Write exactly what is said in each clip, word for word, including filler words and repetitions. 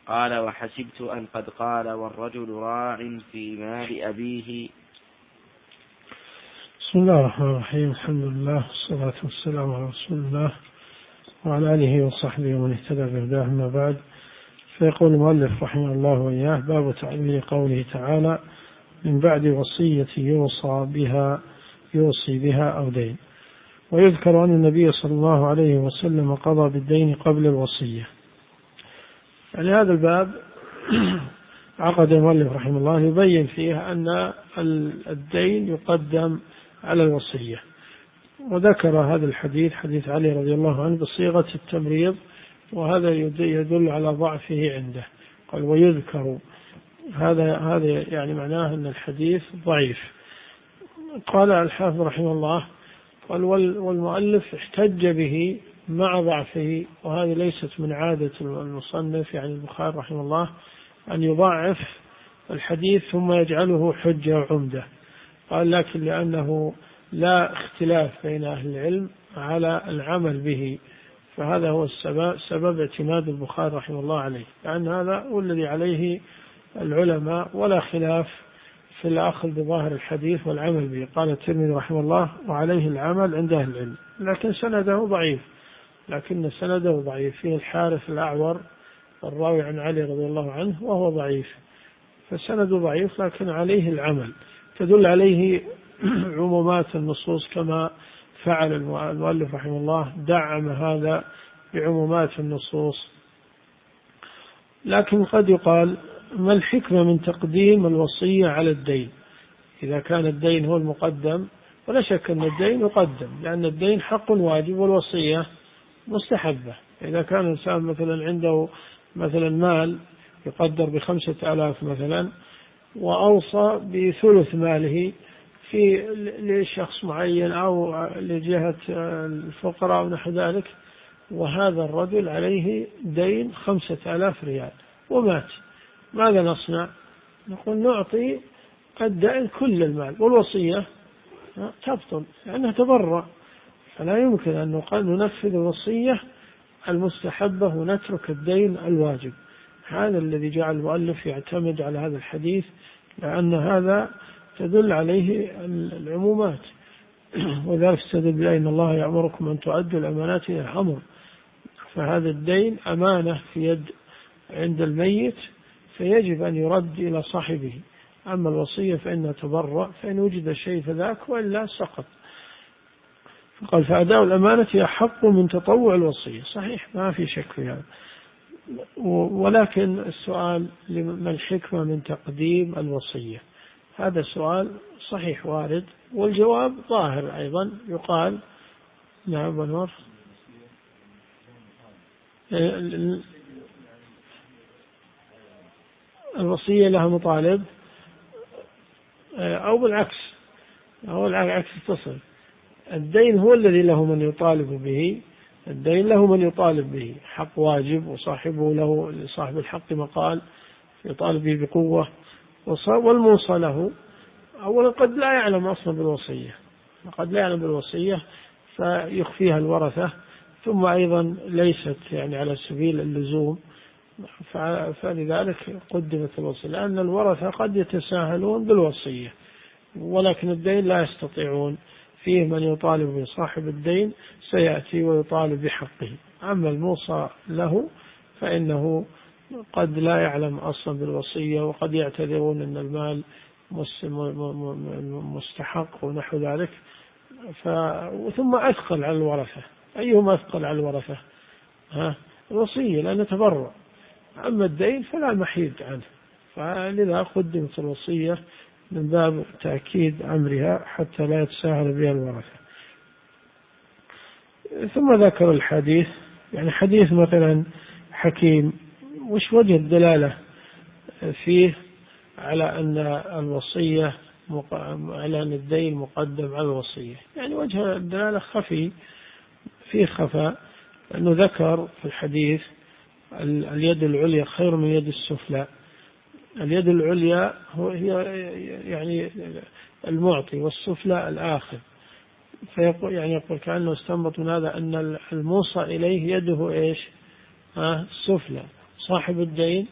قال وحسبت أن قد قال والرجل راع في مال أبيه. بسم الله الرحمن الرحيم. الحمد لله والصلاة والسلام على رسول الله وعلى آله وصحبه ومن اهتدى بهداه. أما بعد، فيقول المؤلف رحمه الله وإياه: باب تعبير قوله تعالى: من بعد وصية يوصى بها يوصي بها أو دين. ويذكر أن النبي صلى الله عليه وسلم قضى بالدين قبل الوصية. يعني هذا الباب عقد المؤلف رحمه الله يبين فيه أن الدين يقدم على الوصية، وذكر هذا الحديث حديث علي رضي الله عنه بصيغة التمريض، وهذا يدل على ضعفه عنده. قال ويذكر، هذا هذا يعني معناه أن الحديث ضعيف. قال الحافظ رحمه الله: قال والمؤلف احتج به مع ضعفه، وهذه ليست من عادة المصنف يعني البخاري رحمه الله أن يضعف الحديث ثم يجعله حجة وعمدة. قال لكن لأنه لا اختلاف بين أهل العلم على العمل به، فهذا هو السبب سبب اعتماد البخاري رحمه الله عليه، لأن هذا هو الذي عليه العلماء ولا خلاف في الأخذ بظاهر الحديث والعمل به. قال الترمذي رحمه الله: وعليه العمل عند أهل العلم. لكن سنده ضعيف، لكن سنده ضعيف فيه الحارث الأعور الراوي عن علي رضي الله عنه وهو ضعيف، فالسند ضعيف لكن عليه العمل. تدل عليه عمومات النصوص كما فعل المؤلف رحمه الله، دعم هذا بعمومات النصوص. لكن قد يقال: ما الحكمة من تقديم الوصية على الدين إذا كان الدين هو المقدم؟ ولا شك أن الدين يقدم، لأن الدين حق واجب والوصية مستحبة. إذا كان الإنسان مثلا عنده مثلا مال يقدر بخمسة آلاف مثلا، وأوصى بثلث ماله في لشخص معين أو لجهة الفقراء ونحو ذلك، وهذا الرجل عليه دين خمسة آلاف ريال ومات، ماذا نصنع؟ نقول نعطي الدائن كل المال، والوصية تبطل لأنها تبرع، فلا يمكن أن ننفذ الوصية المستحبة ونترك الدين الواجب. هذا الذي جعل المؤلف يعتمد على هذا الحديث، لأن هذا تدل عليه العمومات. وذلك استدل بأن إن الله يأمركم أن تؤدوا الأمانات إلى الأمر، فهذا الدين أمانة في يد عند الميت، فيجب أن يرد إلى صاحبه. أما الوصية فإنها تبرع، فإن وجد شيء فذاك وإلا سقط. قال: فأداء الأمانة أحق من تطوع الوصية. صحيح، ما في شك في هذا. ولكن السؤال: ما الحكمة من تقديم الوصية؟ هذا السؤال صحيح وارد، والجواب ظاهر أيضا. يقال: نعم ونور، الوصية لها مطالب، أو بالعكس، أو العكس تصل. الدين هو الذي له من يطالب به، الدين له من يطالب به، حق واجب وصاحبه له، لصاحب الحق مقال يطالب به بقوة. والموصى له أولا قد لا يعلم أصلا بالوصية، قد لا يعلم بالوصية فيخفيها الورثة، ثم أيضا ليست يعني على سبيل اللزوم، فلذلك قدمت الوصية، لأن الورثة قد يتساهلون بالوصية، ولكن الدين لا يستطيعون. فيه من يطالب بصاحب الدين سيأتي ويطالب بحقه. أما الموصى له فإنه قد لا يعلم أصلا بالوصية، وقد يعتذرون أن المال مستحق ونحو ذلك. ف... ثم أثقل على الورثة. أيهم أثقل على الورثة؟ ها؟ الوصية، لأنه تبرع. أما الدين فلا محيد عنه، فلذا قدمت الوصية من باب تأكيد أمرها حتى لا يتساهل بها الورثة. ثم ذكر الحديث، يعني حديث مثلا حكيم، وش وجه الدلالة فيه على أن الوصية مق... على أن الدين مقدم على الوصية؟ يعني وجه الدلالة خفي، فيه خفاء، لأنه ذكر في الحديث اليد العليا خير من يد السفلى. اليد العليا هي يعني المعطي، والسفلى الآخذ. فيقول يعني يقول كأنه استنبط من هذا أن الموصى إليه يده إيش؟ آه السفلى. صاحب الدين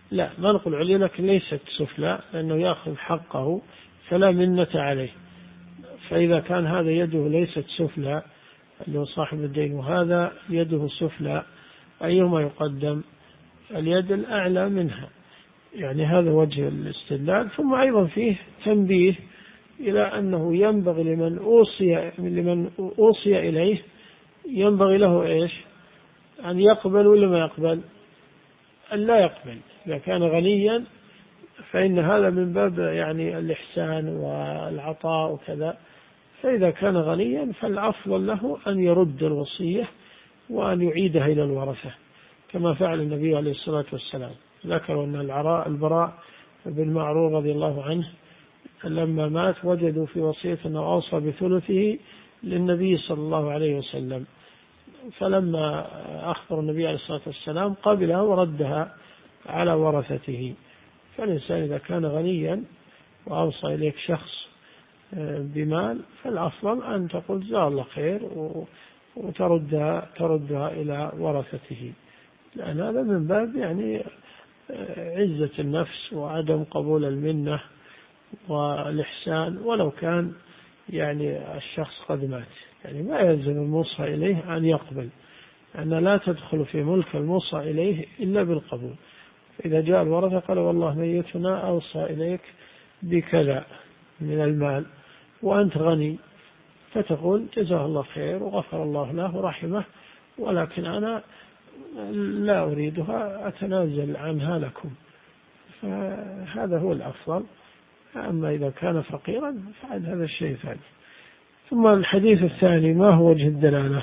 لا ما نقول عليا لكن ليست سفلى، لأنه يأخذ حقه فلا منة عليه. فإذا كان هذا يده ليست سفلى اللي هو صاحب الدين وهذا يده سفلى، أيهما يقدم؟ اليد الأعلى منها. يعني هذا وجه الاستدلال. ثم أيضا فيه تنبيه إلى أنه ينبغي لمن أوصي لمن أوصي إليه ينبغي له إيش؟ أن يقبل ولا ما يقبل؟ أن لا يقبل. إذا كان غنيا فإن هذا من باب يعني الإحسان والعطاء وكذا، فإذا كان غنيا فالأفضل له أن يرد الوصية وأن يعيدها إلى الورثة كما فعل النبي عليه الصلاة والسلام. ذكروا أن العراء البراء بن معرور رضي الله عنه لما مات وجدوا في وصية أنه أوصى بثلثه للنبي صلى الله عليه وسلم، فلما أخبر النبي عليه الصلاة والسلام قبلها وردها على ورثته. فالإنسان إذا كان غنيا وأوصى إليك شخص بمال فالأفضل أن تقول جزاه الله خير وتردها تردها إلى ورثته، لأن هذا من باب يعني عزة النفس وعدم قبول المنة والإحسان، ولو كان يعني الشخص قد مات. يعني ما يلزم الموصى إليه أن يقبل، أن لا تدخل في ملك الموصى إليه إلا بالقبول. إذا جاء الورثة قال والله ميتنا أوصى إليك بكذا من المال وأنت غني، فتقول جزاه الله خير وغفر الله له ورحمه، ولكن أنا لا أريدها أتنازل عنها لكم. فهذا هو الأفضل. أما إذا كان فقيرا فعل هذا الشيء ثاني. ثم الحديث الثاني ما هو وجه الدلالة؟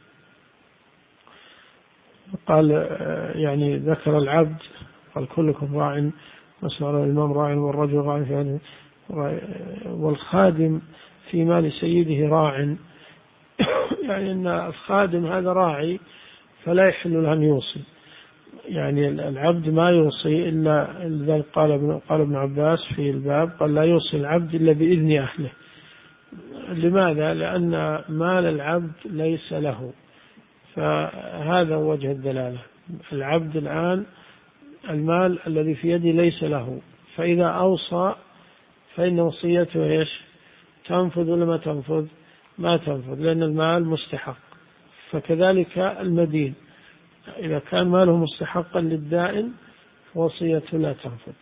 قال يعني ذكر العبد قال كلكم راع وسأل الإمام راع والرجل راع في والخادم في مال سيده راع. يعني أن الخادم هذا راعي فلا يحل له أن يوصي. يعني العبد ما يوصي إلا إذا قال ابن قال ابن عباس في الباب قال لا يوصي العبد إلا بإذن أهله. لماذا؟ لأن مال العبد ليس له. فهذا وجه الدلالة. العبد الآن المال الذي في يده ليس له، فإذا أوصى فإن وصيته إيش؟ تنفذ ولا ما تنفذ؟ ما تنفذ، لأن المال مستحق. فكذلك المدين إذا كان ماله مستحقا للدائن وصيته لا تنفذ.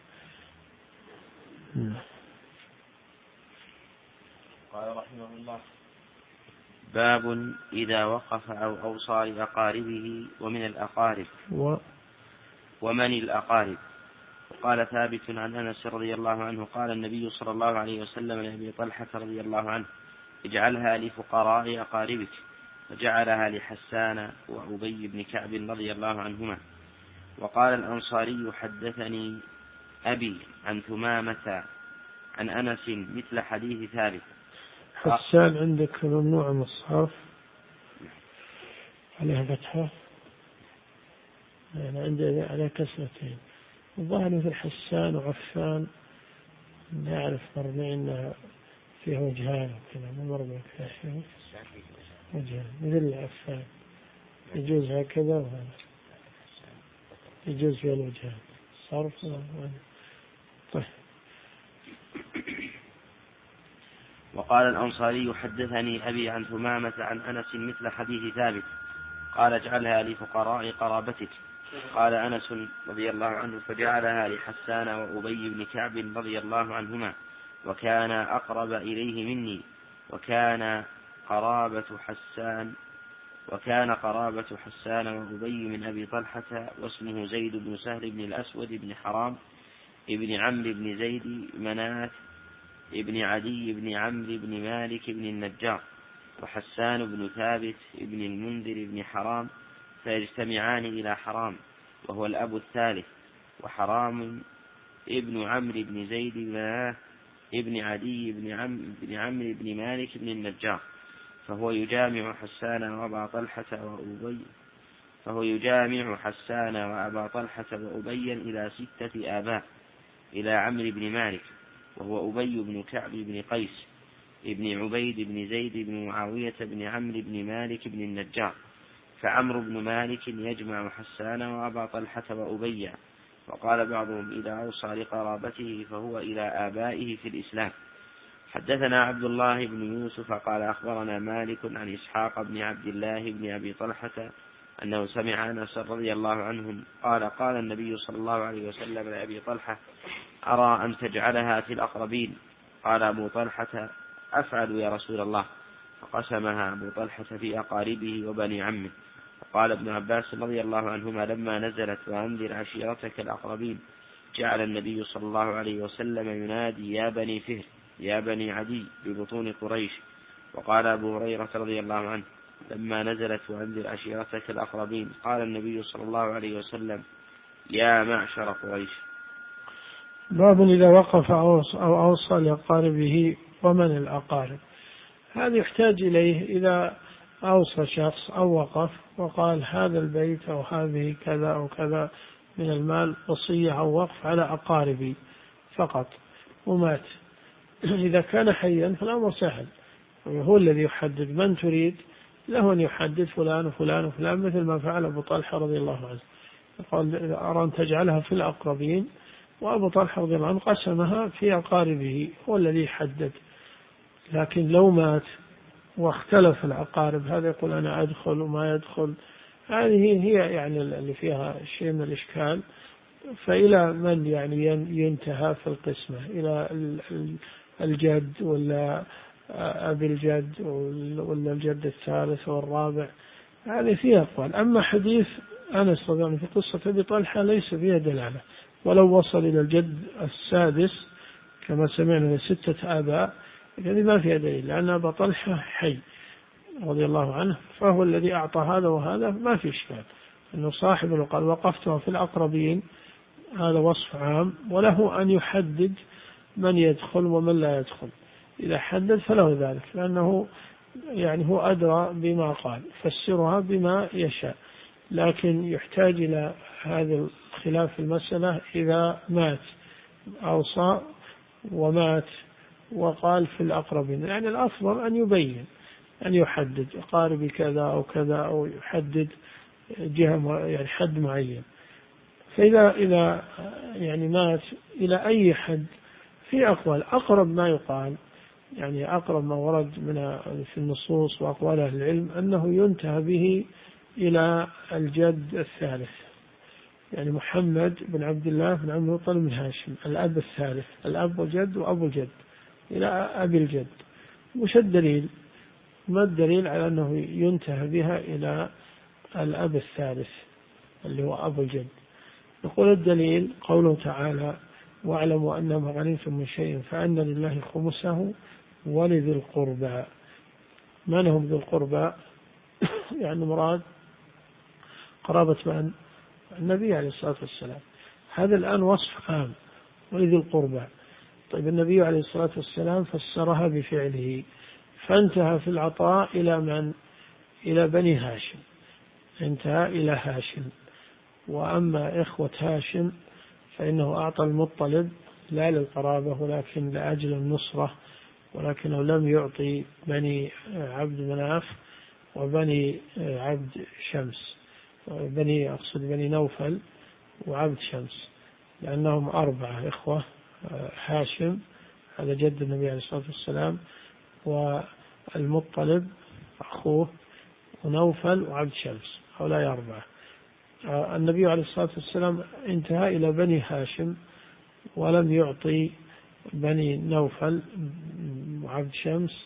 قال رحمه الله: باب إذا وقف أو أوصى لأقاربه ومن الأقارب و ومن الأقارب. قال ثابت عن أنس رضي الله عنه قال النبي صلى الله عليه وسلم لأبي طلحة رضي الله عنه: اجعلها لفقراء أقاربك، وجعلها لحسان وأبي بن كعب رضي الله عنهما. وقال الأنصاري: حدثني أبي عن ثمامة عن أنس مثل حديث ثابت. حسان عندك ممنوع من الصرف عليها فتحة، يعني عندي على كسرتين. الظاهر مثل حسان وعفان نعرف مرمي إنها فيها وجهان وكذا، مو مرمي فيها وجهان مثل عفان، يجوز هكذا وهذا يجوز فيها الوجهان صرف وهذا. طيب. وقال الأنصاري: حدثني أبي عن ثمامة عن أنس مثل حديث ثابت. قال: اجعلها لفقراء قرابتك. قال أنس رضي الله عنه: فجعلها لحسان وأبي بن كعب رضي الله عنهما، وكان أقرب إليه مني. وكان قرابة حسان وكان قرابة حسان وأبي من أبي طلحة، واسمه زيد بن سهل بن الأسود بن حرام ابن عمرو بن زيد مناث ابن عدي بن عمرو بن مالك بن النجار، وحسان بن ثابت ابن المنذر بن حرام، فيجتمعان إلى حرام وهو الأب الثالث. وحرام ابن عمرو بن زيد مناث ابن عدي بن عمرو بن مالك بن النجار، فهو يجامع حسان وأبا طلحة وأبي فهو يجامع حسان وأبا طلحة وأبي إلى ستة آباء إلى عمرو بن مالك، وهو أبي بن كعب بن قيس ابن عبيد بن زيد بن معاوية بن عمرو بن مالك بن النجار. فعمرو بن مالك يجمع حسان وأبا طلحة وأبي، وقال بعضهم إذا أوصى لقرابته فهو إلى آبائه في الإسلام. حدثنا عبد الله بن يوسف قال أخبرنا مالك عن إسحاق بن عبد الله بن أبي طلحة أنه سمع أنس رضي الله عنهم قال قال النبي صلى الله عليه وسلم لأبي طلحة أرى أن تجعلها في الأقربين. قال أبو طلحة أفعل يا رسول الله. فقسمها أبو طلحة في أقاربه وبني عمه. قال ابن عباس رضي الله عنهما لما نزلت وأنذر عشيرتك الأقربين جعل النبي صلى الله عليه وسلم ينادي يا بني فهر يا بني عدي ببطون قريش. وقال أبو هريرة رضي الله عنه لما نزلت وأنذر عشيرتك الأقربين قال النبي صلى الله عليه وسلم يا معشر قريش. باب إذا وقف أو أوصى لأقاربه ومن الأقارب. هذا يحتاج إليه إذا أوصى شخص أو وقف وقال هذا البيت أو هذه كذا أو كذا من المال وصية أو وقف على أقاربي فقط ومات. إذا كان حيا فالأمر سهل، هو الذي يحدد من تريد، له أن يحدد فلان وفلان وفلان مثل ما فعل أبو طلحة رضي الله عنه. قال أرى أن تجعلها في الأقربين، وأبو طلحة رضي الله عنه قسمها في أقاربه، هو الذي يحدد. لكن لو مات واختلف الأقارب، هذا يقول أنا أدخل وما يدخل، هذه هي يعني اللي فيها شيء من الإشكال. فإلى من يعني ينتهى في القسمة؟ إلى الجد ولا أبي الجد ولا الجد الثالث والرابع؟ هذه فيها أقوال. أما حديث أنس رضي الله عنه في قصة أبي طلحة ليس فيها دلالة، ولو وصل إلى الجد السادس كما سمعنا لستة آباء هذه ما فيها دليل، لأن أبا طلحة حي رضي الله عنه، فهو الذي أعطى هذا وهذا، ما في إشكال أنه صاحب وقال وقفتها في الأقربين، هذا وصف عام، وله أن يحدد من يدخل ومن لا يدخل. إذا حدد فله ذلك، لأنه يعني هو أدرى بما قال، فسرها بما يشاء. لكن يحتاج إلى هذا الخلاف في المسألة إذا مات أوصى ومات وقال في الأقربين، يعني الأفضل أن يبين، أن يحدد أقاربي كذا أو كذا، أو يحدد جهة يعني حد معين. فإذا إذا يعني مات إلى أي حد في أقوال. أقرب ما يقال يعني أقرب ما ورد من في النصوص وأقوال أهل العلم أنه ينتهى به إلى الجد الثالث، يعني محمد بن عبد الله بن عبد المطلب بن هاشم الأب الثالث، الأب والجد وأبو الجد إلى أبي الجد. وش الدليل؟ ما الدليل على أنه ينتهى بها إلى الأب الثالث اللي هو أبو الجد؟ يقول الدليل قوله تعالى واعلموا أن ما غنمتم من شيء فأن لله خمسه ولذي القربى. من هم ذي القربى؟ يعني مراد قرابة من؟ النبي عليه الصلاة والسلام. هذا الآن وصف عام ولذي القربى. طيب النبي عليه الصلاة والسلام فسرها بفعله، فانتهى في العطاء إلى من؟ إلى بني هاشم، انتهى إلى هاشم. وأما إخوة هاشم فإنه أعطى المطلب لا للقرابة ولكن لأجل النصرة، ولكنه لم يعطي بني عبد مناف وبني عبد شمس، بني أقصد بني نوفل وعبد شمس، لأنهم أربعة إخوة: هاشم هذا جد النبي عليه الصلاة والسلام، والمطلب أخوه، ونوفل وعبد شمس، هؤلاء أربعة. النبي عليه الصلاة والسلام انتهى إلى بني هاشم ولم يعطي بني نوفل وعبد شمس.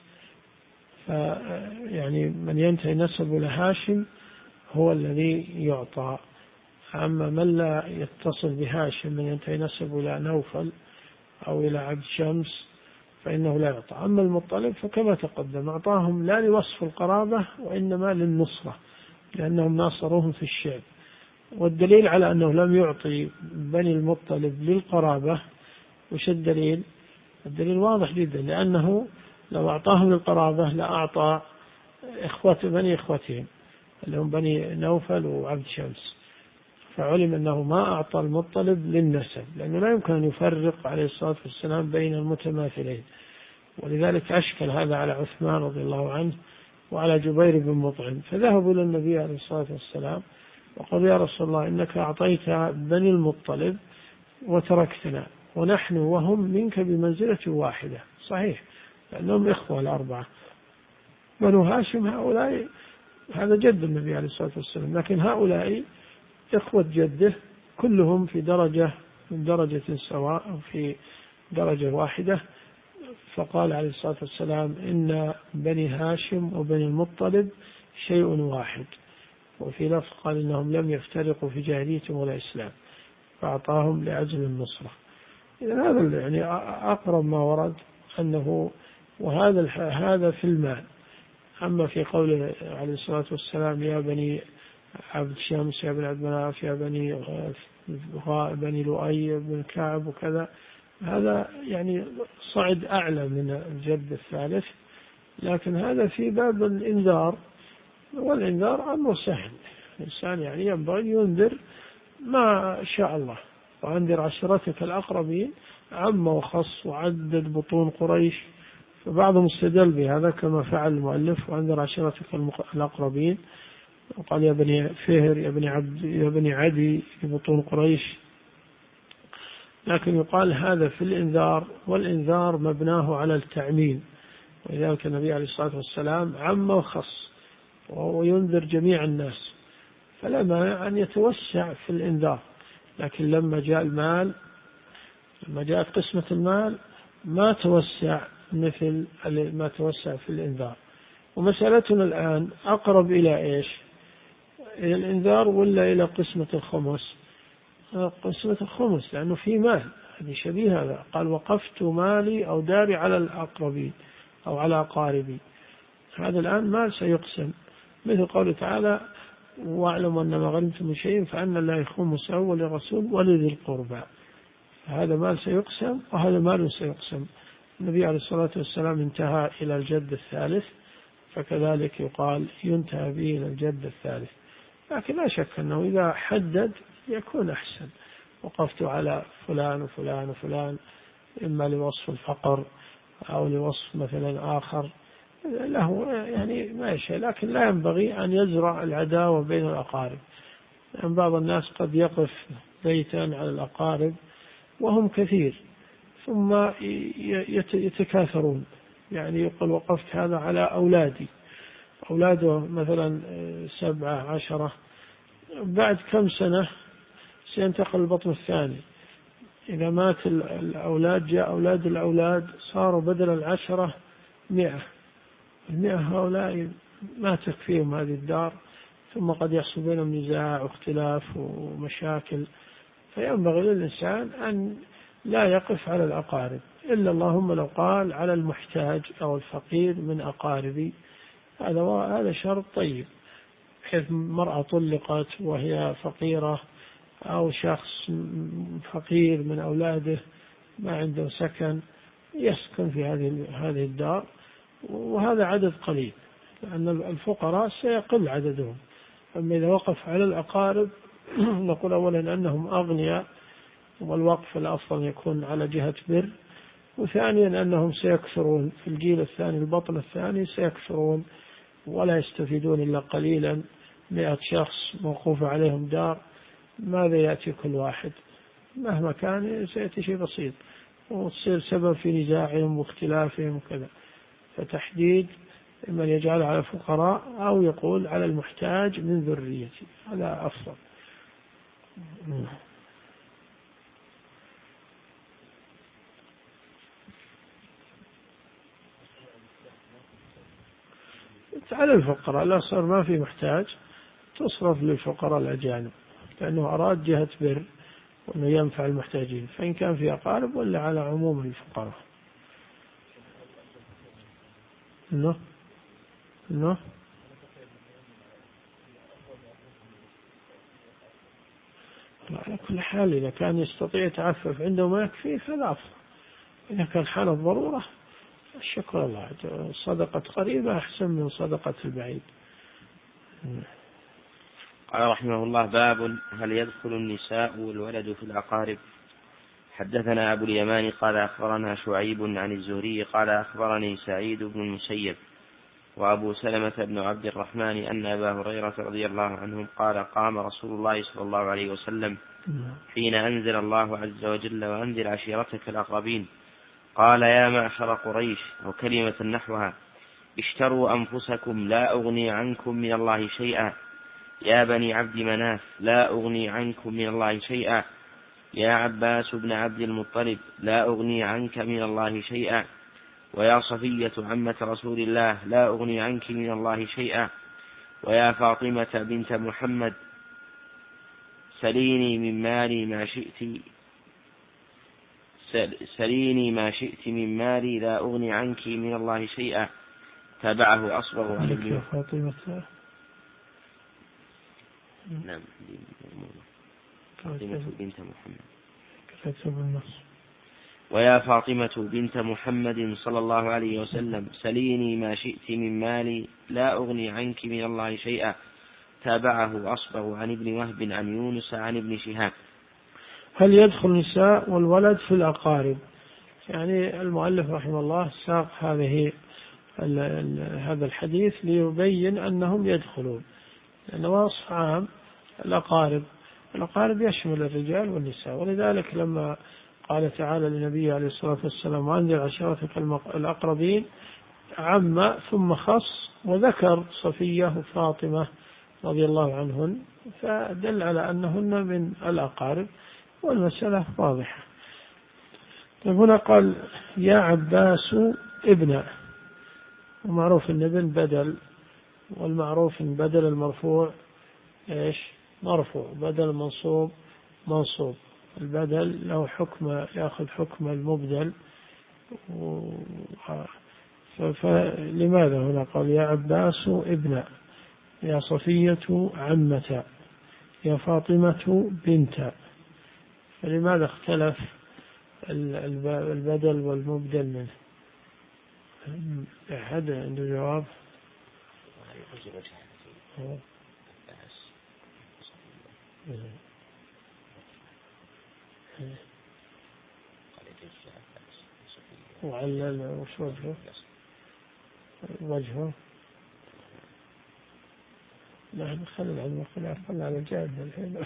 فيعني من ينتهي نسبه لهاشم هو الذي يعطى. أما من لا يتصل بهاشم، من ينتهي نسبه إلى نوفل أو إلى عبد شمس، فإنه لا يعطى. أما المطلب فكما تقدم أعطاهم لا لوصف القرابة وإنما للنصرة، لأنهم ناصروهم في الشعب. والدليل على أنه لم يعطي بني المطلب للقرابة، وش الدليل؟ الدليل واضح جدا، لأنه لو أعطاهم للقرابة لأعطى إخوة بني إخوتهم اللي هم بني نوفل وعبد شمس، فعلم أنه ما أعطى المطلب للنسب، لأنه لا يمكن أن يفرق عليه الصلاة والسلام بين المتماثلين. ولذلك أشكل هذا على عثمان رضي الله عنه وعلى جبير بن مطعم، فذهبوا إلى النبي عليه الصلاة والسلام وقال يا رسول الله إنك أعطيت بني المطلب وتركتنا ونحن وهم منك بمنزلة واحدة. صحيح لأنهم إخوة الأربعة. بنو هاشم هؤلاء هذا جد النبي عليه الصلاة والسلام، لكن هؤلاء إخوة جده كلهم في درجة من درجة سواء أو في درجة واحدة. فقال عليه الصلاة والسلام إن بني هاشم وبني المطلب شيء واحد، وفي لفظ قال إنهم لم يفترقوا في جاهليتهم ولا إسلام، فأعطاهم لأجل النصرة. إذن هذا يعني أقرب ما ورد أنه، وهذا هذا في المال. أما في قوله عليه الصلاة والسلام يا بني عبد شمس يا بني عبد مناف يا بني بني لؤي بن كعب وكذا، هذا يعني صعد أعلى من الجد الثالث، لكن هذا في باب الإنذار، والإنذار أمر سهل. الإنسان يعني ينبغي ينذر ما شاء الله. وأنذر عشيرتك الأقربين عم وخص وعدد بطون قريش، فبعضهم استدل بهذا كما فعل المؤلف وأنذر عشيرتك الأقربين، وقال يا بني فهر يا بني عبد يا بني عدي في بطون قريش. لكن يقال هذا في الإنذار، والإنذار مبناه على التعميم، ولذلك النبي عليه الصلاة والسلام عم وخص وهو ينذر جميع الناس، فلا مانع أن يتوسع في الإنذار. لكن لما جاء المال، لما جاءت قسمة المال ما توسع مثل ما توسع في الإنذار. ومسألتنا الآن أقرب إلى إيش؟ إلى الإنذار ولا إلى قسمة الخمس؟ قسمة الخمس، لأنه في مال، هذه شبيه هذا. قال وقفت مالي أو داري على الأقربين أو على أقاربي، هذا الآن مال سيقسم، مثل قوله تعالى واعلم أن ما غنمتم من شيء فأن الله خمسه وللرسول ولذي القربى. هذا مال سيقسم وهذا مال سيقسم. النبي عليه الصلاة والسلام انتهى إلى الجد الثالث، فكذلك يقال ينتهى به إلى الجد الثالث. لكن لا شك أنه إذا حدد يكون أحسن، وقفت على فلان وفلان وفلان، إما لوصف الفقر أو لوصف مثلا آخر له يعني ما يشاء، لكن لا ينبغي أن يزرع العداوة بين الأقارب. يعني بعض الناس قد يقف بيتا على الأقارب وهم كثير ثم يتكاثرون، يعني يقول وقفت هذا على أولادي، أولاده مثلا سبعة عشرة، بعد كم سنة سينتقل البطن الثاني، إذا مات الأولاد جاء أولاد الأولاد صاروا بدل العشرة مئة، المئة هؤلاء ما تكفيهم هذه الدار، ثم قد يحصل بينهم نزاع واختلاف ومشاكل. فينبغي للإنسان أن لا يقف على الأقارب، إلا اللهم لو قال على المحتاج أو الفقير من أقاربي، هذا هذا شرط طيب، حيث مرأة طلقت وهي فقيرة أو شخص فقير من أولاده ما عنده سكن يسكن في هذه هذه الدار، وهذا عدد قليل لأن الفقراء سيقل عددهم. أما إذا وقف على الأقارب نقول أولا أنهم أغنياء، والوقف الأفضل يكون على جهة بر، وثانيا أنهم سيكثرون في الجيل الثاني، البطن الثاني سيكثرون ولا يستفيدون إلا قليلا، مئة شخص موقوف عليهم دار، ماذا يأتي كل واحد؟ مهما كان سيأتي شيء بسيط، وتصير سبب في نزاعهم واختلافهم وكذا. فتحديد من يجعل على الفقراء أو يقول على المحتاج من ذريتي، هذا أفضل. على الفقراء لا صار ما في محتاج تصرف للفقراء الأجانب، لأنه أراد جهة بر وأنه ينفع المحتاجين، فإن كان في أقارب ولا على عموم الفقراء. إنه إنه على كل حال إذا كان يستطيع يتعفف عنده ما يكفيه فلا أفضل، إذا كان حالة ضرورة الشكر الله، صدقة قريبة أحسن من صدقة البعيد. قال رحمه الله باب هل يدخل النساء والولد في الأقارب. حدثنا أبو اليمان قال أخبرنا شعيب عن الزهري قال أخبرني سعيد بن المسيب وأبو سلمة بن عبد الرحمن أن أبا هريرة رضي الله عنهم قال قام رسول الله صلى الله عليه وسلم حين أنزل الله عز وجل وأنذر عشيرتك الأقربين قال يا معشر قريش وكلمة نحوها اشتروا أنفسكم لا أغني عنكم من الله شيئا يا بني عبد مناف لا أغني عنكم من الله شيئا يا عباس بن عبد المطلب لا أغني عنك من الله شيئا ويا صفية عمة رسول الله لا أغني عنك من الله شيئا ويا فاطمة بنت محمد سليني من مالي ما شئت سليني ما شئت من مالي لا أغني عنك من الله شيئا. تابعه أصبغ عن ابن فاطمة نعم فاطمة بنت محمد كتب النص ويا فاطمة بنت محمد صلى الله عليه وسلم سليني ما شئت من مالي لا أغني عنك من الله شيئا. تابعه أصبغ عن ابن وهب عن يونس عن ابن شهاب. هل يدخل النساء والولد في الأقارب؟ يعني المؤلف رحمه الله ساق هذه ال ال هذا الحديث ليبين أنهم يدخلون، لأنه وصف عام الأقارب، الأقارب يشمل الرجال والنساء، ولذلك لما قال تعالى للنبي عليه الصلاة والسلام وأنذر عشيرتك الأقربين عم ثم خص وذكر صفية وفاطمة رضي الله عنهن، فدل على أنهن من الأقارب والمسألة واضحة. هنا قال يا عباس ابن، ومعروف أن ابن بدل، والمعروف أن بدل المرفوع إيش مرفوع، بدل المنصوب منصوب، البدل له حكم يأخذ حكم المبدل. فلماذا هنا قال يا عباس ابن، يا صفية عمة، يا فاطمة بنت، فلماذا اختلف البدل والمبدل منه؟ أحد عنده جواب؟ وعلل وش وجهه؟ وجهه نحن خلنا عن الخلاف، خلنا على الجاد الحين.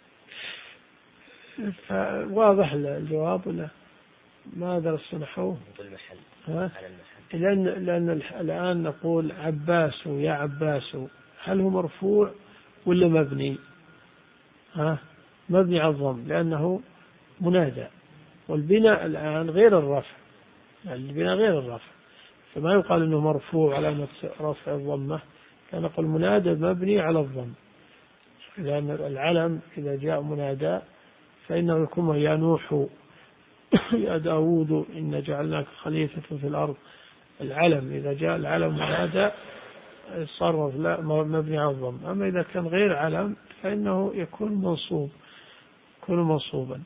فواضح الجواب ولا ما درس نحوه؟ ها؟ لأن لأن الآن نقول عباس يا عباس، هل هو مرفوع ولا مبني؟ ها؟ مبني على الضم لأنه منادى، والبناء الآن غير الرفع، يعني البناء غير الرفع، فما يقال أنه مرفوع على رفع الضمة، كان نقول منادى مبني على الضم، لأن العلم إذا جاء منادى فإنه يكون يا نوح يا داود إن جعلناك خليفة في الأرض، العلم إذا جاء العلم منادى صرف لا مبني على الضم. أما إذا كان غير علم فإنه يكون منصوب، يكون منصوبا.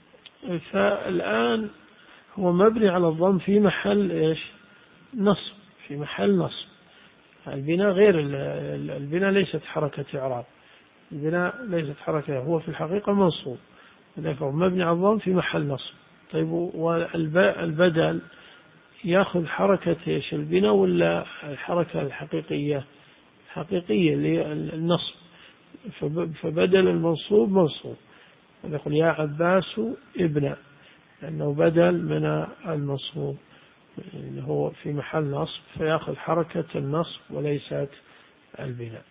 فالآن هو مبني على الضم في محل إيش نصب، في محل نصب. البناء غير البناء ليست حركة إعراب، البناء ليست حركة، هو في الحقيقة منصوب، لذلك مبني على الضم في محل نصب. طيب والبدل يأخذ حركة إيش البناء ولا الحركة الحقيقية؟ حقيقية للنصب، فبدل المنصوب منصوب، يقول يا عباس ابن، لأنه بدل من المنصوب اللي هو في محل نصب، فيأخذ حركة النصب وليست البناء.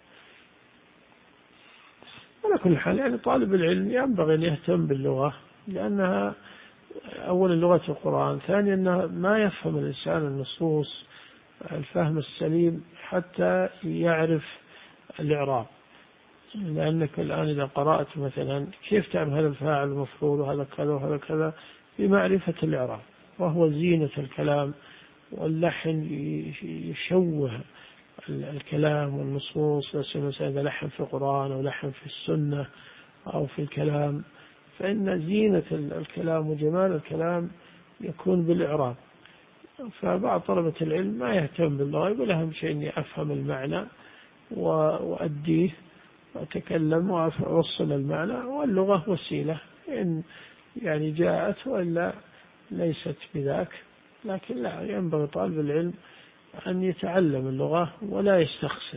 على كل حال يعني طالب العلم ينبغي أن يهتم باللغة، لأنها أولا لغة القرآن، ثانيا أنه ما يفهم الإنسان النصوص الفهم السليم حتى يعرف الإعراب. لأنك الآن إذا قرأت مثلا كيف تعرف هذا الفاعل المفعول وهذا كذا وهذا كذا بمعرفة الإعراب، وهو زينة الكلام، واللحن يشوه الكلام والنصوص، مثلا إذا لحن في القرآن أو لحن في السنة أو في الكلام، فإن زينة الكلام وجمال الكلام يكون بالإعراب. فبعض طلبة العلم ما يهتم باللغة، يقول أهم شيء أني أفهم المعنى وأديه وأتكلم وأوصل المعنى، واللغة وسيلة إن يعني جاءت وإلا ليست بذاك. لكن لا، ينبغي طالب العلم أن يتعلم اللغة ولا يستخسر.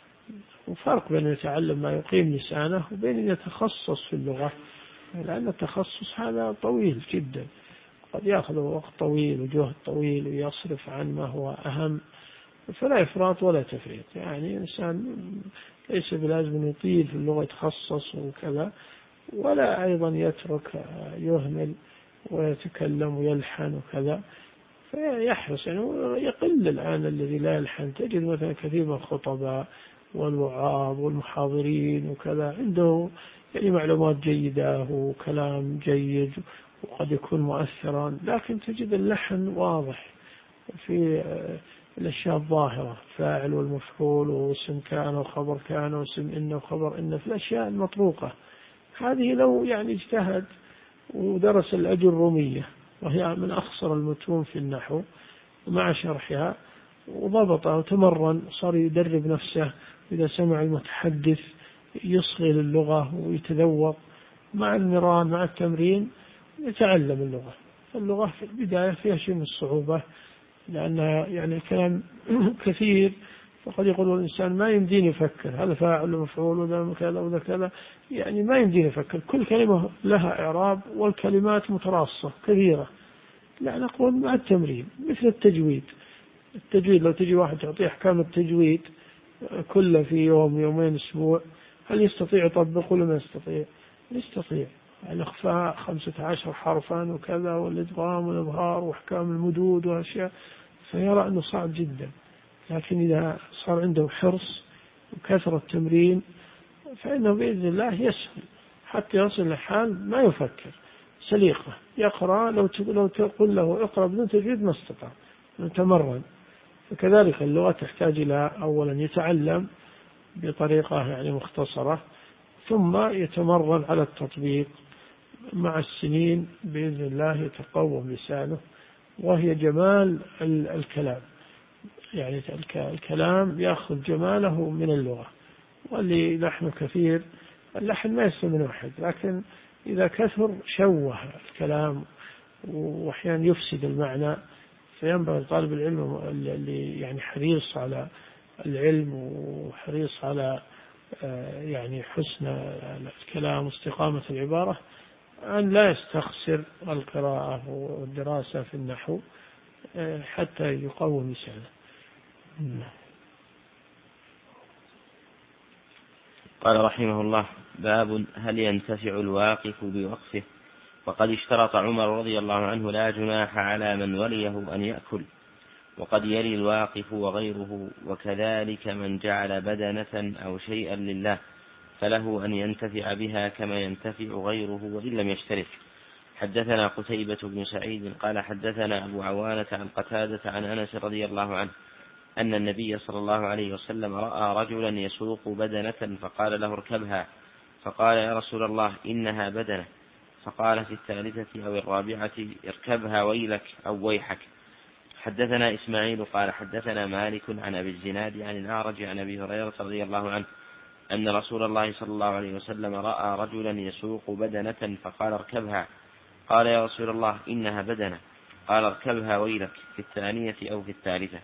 وفرق بين يتعلم ما يقيم لسانه وبين أن يتخصص في اللغة، لأن التخصص هذا طويل جدا، قد يأخذ وقت طويل وجهد طويل ويصرف عن ما هو أهم، فلا إفراط ولا تفريط. يعني إنسان ليس بلازم يطيل في اللغة يتخصص وكذا، ولا أيضا يترك يهمل ويتكلم ويلحن وكذا، فيحرص. يعني يقل الآن الذي لا يلحن، تجد مثلا كثير من الخطباء والوعاظ والمحاضرين وكذا عنده يعني معلومات جيدة وكلام جيد وقد يكون مؤثرا، لكن تجد اللحن واضح في الأشياء الظاهرة، فاعل والمفعول واسم كان وخبر كان واسم إن وخبر إن، في الأشياء المطروقة هذه لو يعني اجتهد ودرس الأجرومية وهي من أخصر المتون في النحو مع شرحها وضبطها وتمرن، صار يدرب نفسه إذا سمع المتحدث يصغي للغة ويتذوق مع المران مع التمرين يتعلم اللغة. اللغة في البداية فيها شيء من الصعوبة، لأنها يعني الكلام كثير، فقد يقول الإنسان ما يمديني يفكر هذا فاعل ومفعول وذا كذا وذا كذا، يعني ما يمديني يفكر، كل كلمة لها إعراب والكلمات متراصة كثيرة. لا، نقول مع التمرين مثل التجويد. التجويد لو تجي واحد تعطيه أحكام التجويد كله في يوم يومين أسبوع، هل يستطيع يطبق ولا ما يستطيع؟ يستطيع. الإخفاء خمسة عشر حرفا وكذا والإدغام والإظهار وأحكام المدود وأشياء، فيرى أنه صعب جدا. لكن إذا صار عنده حرص وكثرة التمرين فإنه بإذن الله يسهل حتى يصل لحال ما يفكر، سليقة يقرأ. لو لو تقول له اقرأ بدون تجويد ما استطاع، يتمرن. فكذلك اللغة تحتاج إلى أولا يتعلم بطريقة يعني مختصرة، ثم يتمرن على التطبيق. مع السنين بإذن الله يتقوم لسانه، وهي جمال الكلام. يعني الكلام يأخذ جماله من اللغة. واللي لحن كثير، اللحن ما يسمى من واحد، لكن إذا كثر شوه الكلام وأحيانا يفسد المعنى. فينبغي طالب العلم اللي يعني حريص على العلم وحريص على يعني حسن الكلام واستقامة العبارة أن لا يستخسر القراءة والدراسة في النحو حتى يقوم لسانه. قال رحمه الله: باب هل ينتفع الواقف بوقفه؟ وقد اشترط عمر رضي الله عنه لا جناح على من وليه أن يأكل، وقد يلي الواقف وغيره، وكذلك من جعل بدنة أو شيئا لله فله أن ينتفع بها كما ينتفع غيره وإن لم يشترك. حدثنا قتيبة بن سعيد قال حدثنا أبو عوانة عن قتادة عن أنس رضي الله عنه أن النبي صلى الله عليه وسلم رأى رجلا يسوق بدنة فقال له اركبها، فقال يا رسول الله إنها بدنة، فقال في الثالثة أو الرابعة اركبها ويلك أو ويحك. حدثنا إسماعيل قال حدثنا مالك عن أبي الزناد عن الأعرج عن أبي هريرة رضي الله عنه أن رسول الله صلى الله عليه وسلم رأى رجلا يسوق بدنة فقال اركبها، قال يا رسول الله إنها بدنة، قال اركبها ويلك في الثانية أو في الثالثة.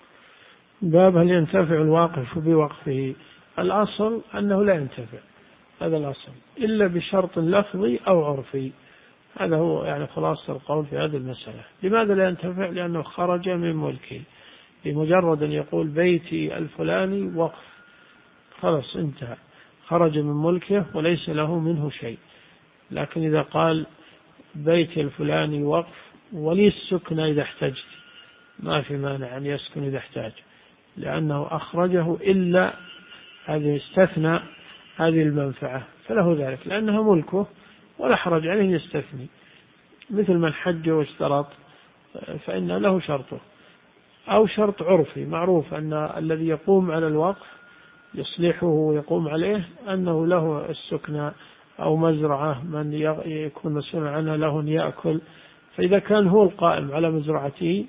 باب هل ينتفع الواقف بوقفه؟ الأصل أنه لا ينتفع، هذا الأصل، إلا بشرط لفظي أو عرفي. هذا هو يعني خلاصة القول في هذه المسألة. لماذا لا ينتفع؟ لأنه خرج من ملكه. بمجرد أن يقول بيتي الفلاني وقف خلاص انتهى، خرج من ملكه وليس له منه شيء. لكن إذا قال بيتي الفلاني وقف ولي السكن إذا احتجت، ما في مانع أن يسكن إذا احتاج، لأنه أخرجه إلا هذه استثنى هذه المنفعة فله ذلك، لأنها ملكه ولا حرج عليه يستثني. مثل من حج واشترط فإن له شرطه، أو شرط عرفي معروف أن الذي يقوم على الوقف يصلحه ويقوم عليه أنه له السكنى أو مزرعة من يكون مسؤول عنها له أن يأكل، فإذا كان هو القائم على مزرعته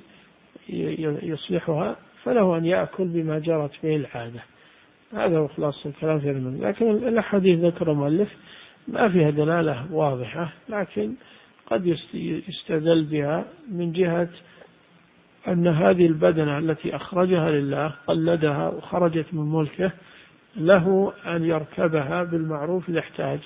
يصلحها فله أن يأكل بما جرت به العادة. هذا هو خلاص الكلام في المنزل. لكن الحديث ذكر مؤلف ما فيها دلالة واضحة، لكن قد يستدل بها من جهة أن هذه البدنة التي أخرجها لله قلدها وخرجت من ملكه له أن يركبها بالمعروف إذا احتاج.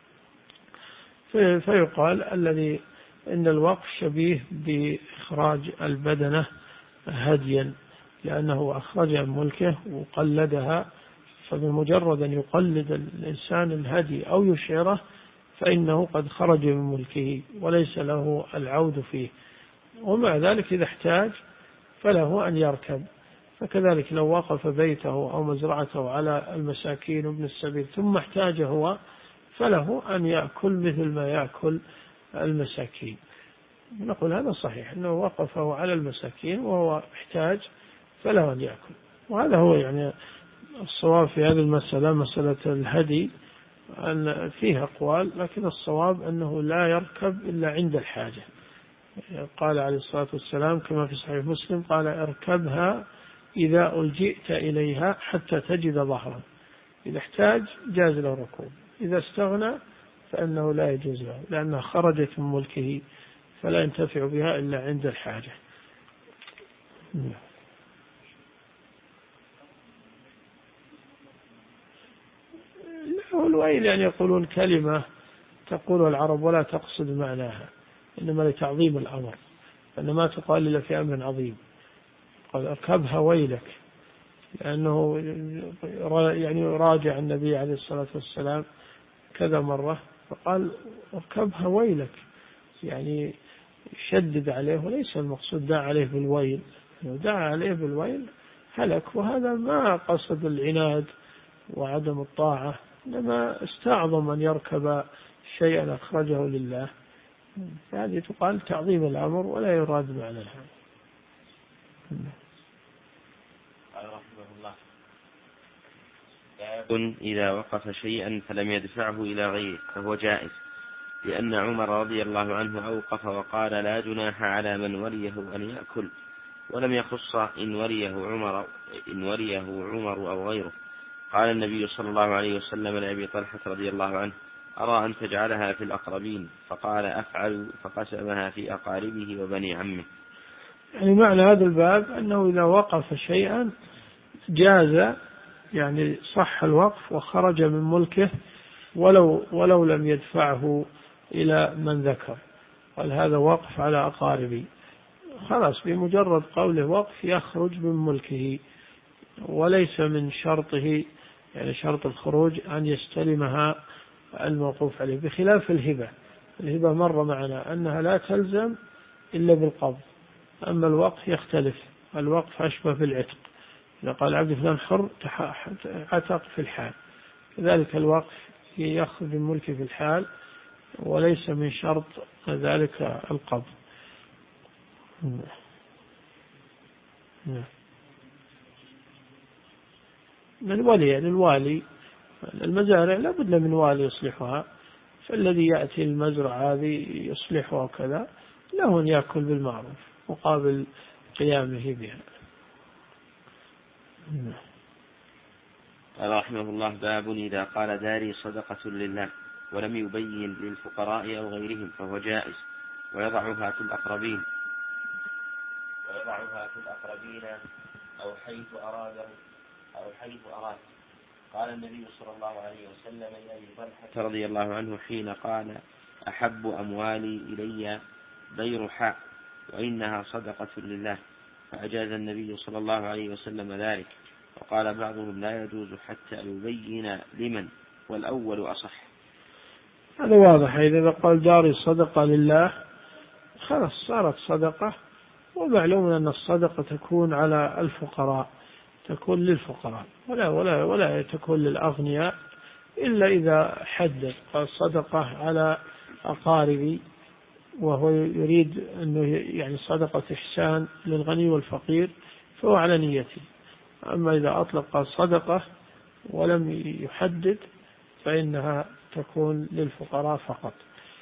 فيقال الذي إن الوقف شبيه بإخراج البدنة هديا، لأنه أخرجها من ملكه وقلدها، فبمجرد أن يقلد الإنسان الهدي أو يشعره فإنه قد خرج من ملكه وليس له العود فيه. ومع ذلك إذا احتاج فله أن يركب. فكذلك لو وقف بيته أو مزرعته على المساكين وابن السبيل ثم احتاج هو فله أن يأكل مثل ما يأكل المساكين. نقول هذا صحيح أنه وقفه على المساكين وهو احتاج فله أن يأكل. وهذا هو يعني الصواب في هذه المسألة، مسألة الهدي أن فيها أقوال، لكن الصواب أنه لا يركب إلا عند الحاجة. قال عليه الصلاة والسلام كما في صحيح مسلم قال اركبها إذا ألجئت إليها حتى تجد ظهرا. إذا احتاج جاز له الركوب، إذا استغنى فإنه لا يجوز له لأنها خرجت من ملكه فلا ينتفع بها إلا عند الحاجة. والويل يعني يقولون كلمة تقول العرب ولا تقصد معناها، إنما لتعظيم الأمر، إنما تقال إلا في أمر عظيم. قال اركبها ويلك، لأنه يعني راجع النبي عليه الصلاة والسلام كذا مرة فقال اركبها ويلك، يعني شدد عليه، وليس المقصود دعا عليه بالويل، دعا عليه بالويل هلك. وهذا ما قصد العناد وعدم الطاعة، إنما استعظم أن يركب شيئا أخرجه لله، فهذه تقال تعظيم الأمر ولا يراد معناها. قال رحمه الله باب إذا وقف شيئا فلم يدفعه إلى غيره فهو جائز، لأن عمر رضي الله عنه أوقف وقال لا جناح على من وليه أن يأكل، ولم يخص إن وليه عمر إن وليه عمر أو غيره. قال النبي صلى الله عليه وسلم لأبي طلحة رضي الله عنه أرى أن تجعلها في الأقربين، فقال أفعل، فقسمها في أقاربه وبني عمه. يعني معنى هذا الباب أنه إذا وقف شيئا جاز، يعني صح الوقف وخرج من ملكه ولو, ولو لم يدفعه إلى من ذكر. قال هذا وقف على أقاربي، خلاص بمجرد قوله وقف يخرج من ملكه، وليس من شرطه يعني شرط الخروج أن يستلمها الموقوف عليه، بخلاف الهبة. الهبة مر معنا أنها لا تلزم إلا بالقبض، أما الوقف يختلف. الوقف أشبه بالعتق، إذا قال عبد فلان حر عتق في الحال، كذلك الوقف يأخذ من ملكه في الحال وليس من شرط ذلك القبض. من ولي يعني الوالي المزارع لابد من والي يصلحها، فالذي يأتي المزرعة هذه يصلحها وكذا له أن يأكل بالمعروف مقابل قيامه بها. قال رحمه الله باب إذا قال داري صدقة لله ولم يبين للفقراء أو غيرهم فهو جائز، ويضعها في الأقربين ويضعها في الأقربين أو حيث أراده أو حيث أراد. قال النبي صلى الله عليه وسلم لأبي طلحة رضي الله عنه حين قال أحب أموالي إلي بيرحاء وإنها صدقة لله، فأجاز النبي صلى الله عليه وسلم ذلك، وقال بعضهم لا يجوز حتى يبين لمن، والأول أصح. هذا واضح، إذا قال داري صدقة لله خلاص صارت صدقة، ومعلوم أن الصدقة تكون على الفقراء، تكون للفقراء ولا ولا ولا تكون للأغنياء، إلا إذا حدد قال صدقة على أقاربي وهو يريد أنه يعني صدقة إحسان للغني والفقير فهو على نيته. أما إذا أطلق قال صدقة ولم يحدد فإنها تكون للفقراء فقط.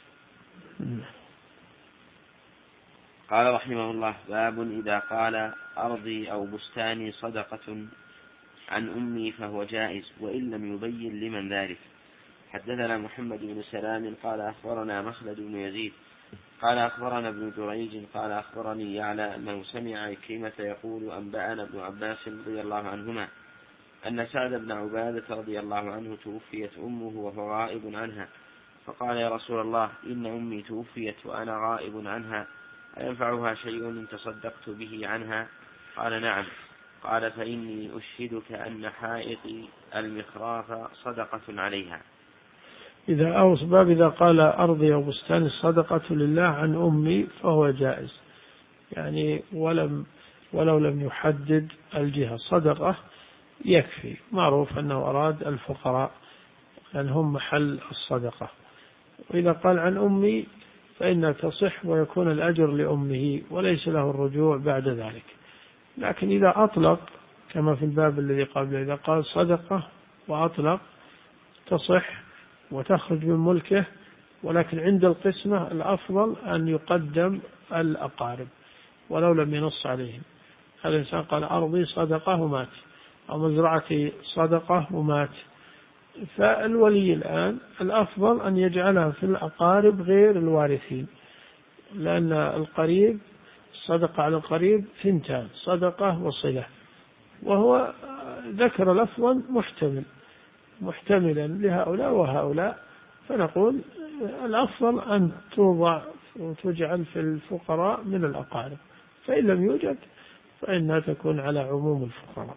قال رحمه الله باب إذا قال أرضي أو بستاني صدقة عن أمي فهو جائز، وإن لم يبين لمن ذلك. حدثنا محمد بن سلام قال أخبرنا مخلد بن يزيد قال أخبرنا ابن جريج قال أخبرني يعلى أنه سمع عكرمة يقول أنبأنا ابن عباس رضي الله عنهما أن سعد بن عبادة رضي الله عنه توفيت أمه وهو غائب عنها، فقال يا رسول الله إن أمي توفيت وأنا غائب عنها، أينفعها شيء إن تصدقت به عنها؟ قال نعم. قال فإني أشهدك أن حائطي المخراف صدقة عليها. إذا أو سباب إذا قال أرضي أو بستاني الصدقة لله عن أمي فهو جائز، يعني ولم ولو لم يحدد الجهة صدقة يكفي، معروف أنه أراد الفقراء لأن هم محل الصدقة. وإذا قال عن أمي فإنها تصح ويكون الأجر لأمه وليس له الرجوع بعد ذلك. لكن إذا أطلق كما في الباب الذي قبله، إذا قال صدقة وأطلق تصح وتخرج من ملكه، ولكن عند القسمة الأفضل أن يقدم الأقارب ولو لم ينص عليهم. هذا الإنسان قال أرضي صدقة ومات، أو مزرعتي صدقة ومات، فالولي الآن الأفضل أن يجعلها في الأقارب غير الوارثين، لأن القريب الصدقة على القريب ثنتان، صدقة وصلة، وهو ذكر لفظا محتمل محتملا لهؤلاء وهؤلاء، فنقول الأفضل أن توضع وتجعل في الفقراء من الأقارب، فإن لم يوجد فإنها تكون على عموم الفقراء.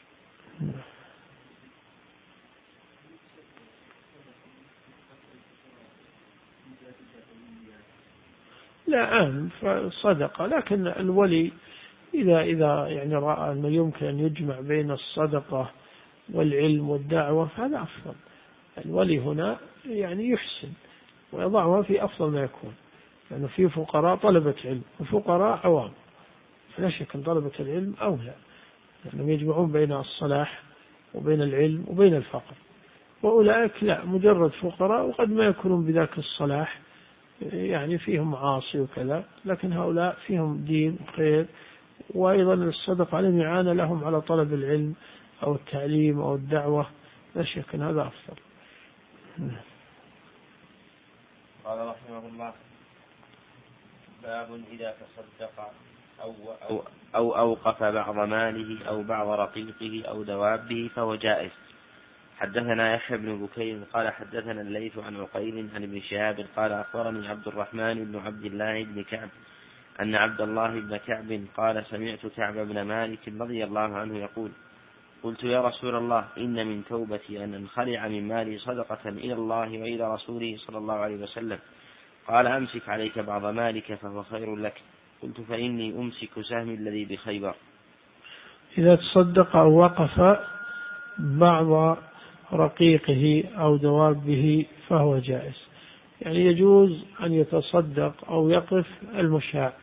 لا عام فصدقة، لكن الولي إذا إذا يعني رأى أنه يمكن أن يجمع بين الصدقة والعلم والدعوة فهذا أفضل. الولي هنا يعني يحسن ويضعها في أفضل ما يكون، لأنه في فقراء طلبة علم وفقراء عوام، فلا شك أن طلبة العلم أولى، لأنهم يجمعون بين الصلاح وبين العلم وبين الفقر، وأولئك لا مجرد فقراء وقد ما يكونون بذاك الصلاح، يعني فيهم معاصي وكذا، لكن هؤلاء فيهم دين وخير، وأيضا الصدق عليهم إعانة لهم على طلب العلم أو التعليم أو الدعوة، لا شك أن هذا أفضل. قال رحمه الله باب إذا تصدق أو, أو, أو أوقف بعض ماله أو بعض رقيقه أو دوابه فهو جائز. حدثنا يحيى بن بكير قال حدثنا الليث عن عقيل عن ابن شهاب قال أخبرني عبد الرحمن بن عبد الله بن كعب أن عبد الله بن كعب قال سمعت كعب بن مالك رضي الله عنه يقول قلت يا رسول الله إن من توبتي أن أنخلع من مالي صدقة إلى الله وإلى رسوله صلى الله عليه وسلم. قال أمسك عليك بعض مالك فهو خير لك. قلت فإني أمسك سهمي الذي بخيبر. إذا تصدق أو وقف بعض رقيقه أو دوابه فهو جائز، يعني يجوز أن يتصدق أو يقف المشاع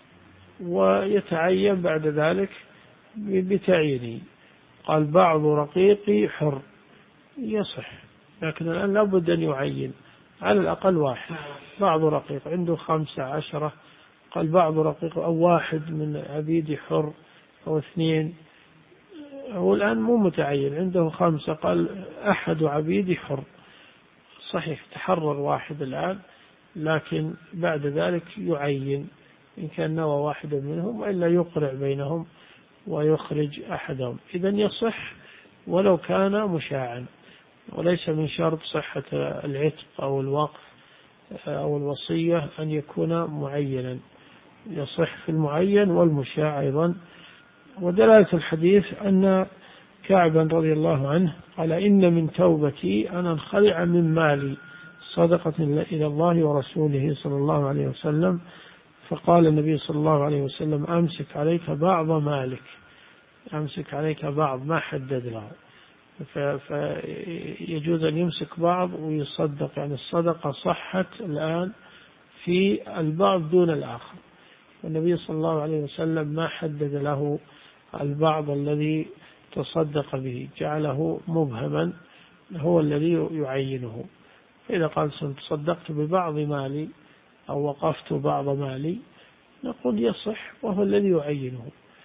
ويتعين بعد ذلك بتعيينه. قال بعض رقيقي حر يصح، لكن الآن لابد أن يعين على الأقل واحد. بعض رقيق عنده خمسة عشرة، قال بعض رقيق أو واحد من عبيدي حر أو اثنين، هو الآن مو متعين عنده خمسة، قال أحد عبيدي حر، صحيح تحرر واحد الآن، لكن بعد ذلك يعين إن كان نوى واحدا منهم، وإلا يقرع بينهم ويخرج أحدهم. إذن يصح ولو كان مشاعا، وليس من شرط صحة العتق أو الوقف أو الوصية أن يكون معينا، يصح في المعين والمشاع أيضا. ودلالة الحديث أن كعبا رضي الله عنه قال إن من توبتي أن أنخلع من مالي صدقة إلى الله ورسوله صلى الله عليه وسلم. فقال النبي صلى الله عليه وسلم أمسك عليك بعض مالك، أمسك عليك بعض، ما حدد له، فيجوز أن يمسك بعض ويصدق، يعني الصدقة صحت الآن في البعض دون الآخر، والنبي صلى الله عليه وسلم ما حدد له البعض الذي تصدق به، جعله مبهما هو الذي يعينه. فإذا قال تصدقت ببعض مالي أو وقفت بعض مالي نقول يصح وهو الذي يعينه،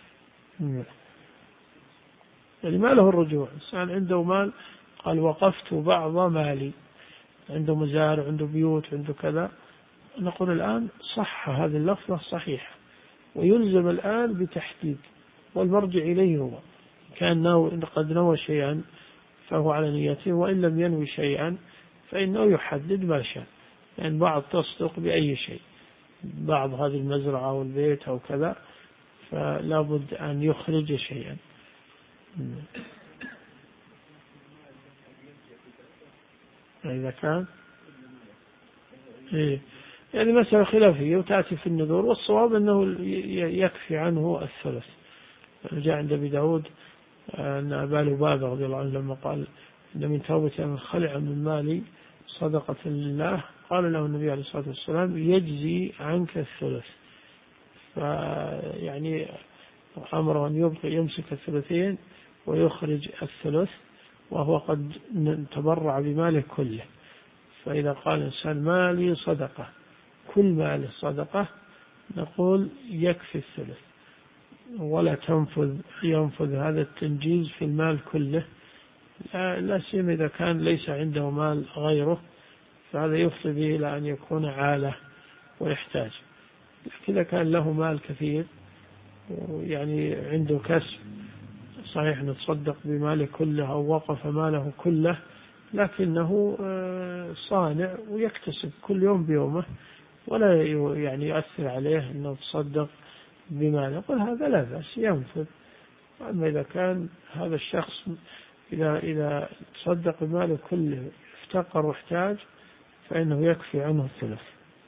يعني ما له الرجوع. إنسان عنده مال قال وقفت بعض مالي، عنده مزارع عنده بيوت عنده كذا، نقول الآن صح هذه اللفظة صحيحة، ويلزم الآن بتحديد، والمرجع إليه هو كان ناوي قد نوى شيئا فهو على نيته، وإن لم ينوي شيئا فإنه يحدد ما شاء. يعني بعض تصدق بأي شيء، بعض هذه المزرعة والبيت أو كذا، فلا بد أن يخرج شيئا. إذا كان إيه يعني مسألة خلافية وتأتي في النذور، والصواب أنه يكفي عنه الثلث. جاء عند أبي داود أن أبا لبابة رضي الله عنه لما قال إن من توبة أن خلع من مالي صدقة لله، قال له النبي عليه الصلاة والسلام يجزي عنك الثلث. فيعني أمره أن يبقي يمسك الثلثين ويخرج الثلث، وهو قد تبرع بماله كله. فإذا قال إنسان مالي صدقة، كل مال صدقة، نقول يكفي الثلث، ولا تنفذ ينفذ هذا التنجيز في المال كله، لا سيما إذا كان ليس عنده مال غيره، فهذا يفضي به إلى أن يكون عالة ويحتاج. لكن إذا كان له مال كثير يعني عنده كسب، صحيح نتصدق بماله كله أو وقف ماله كله، لكنه صانع ويكتسب كل يوم بيومه، ولا يعني يؤثر عليه أنه تصدق بماله، يقول هذا لا بأس ينفذ. أما إذا كان هذا الشخص إذا إذا تصدق بماله كله افتقر واحتاج، فإنه يكفي عنه الثلث.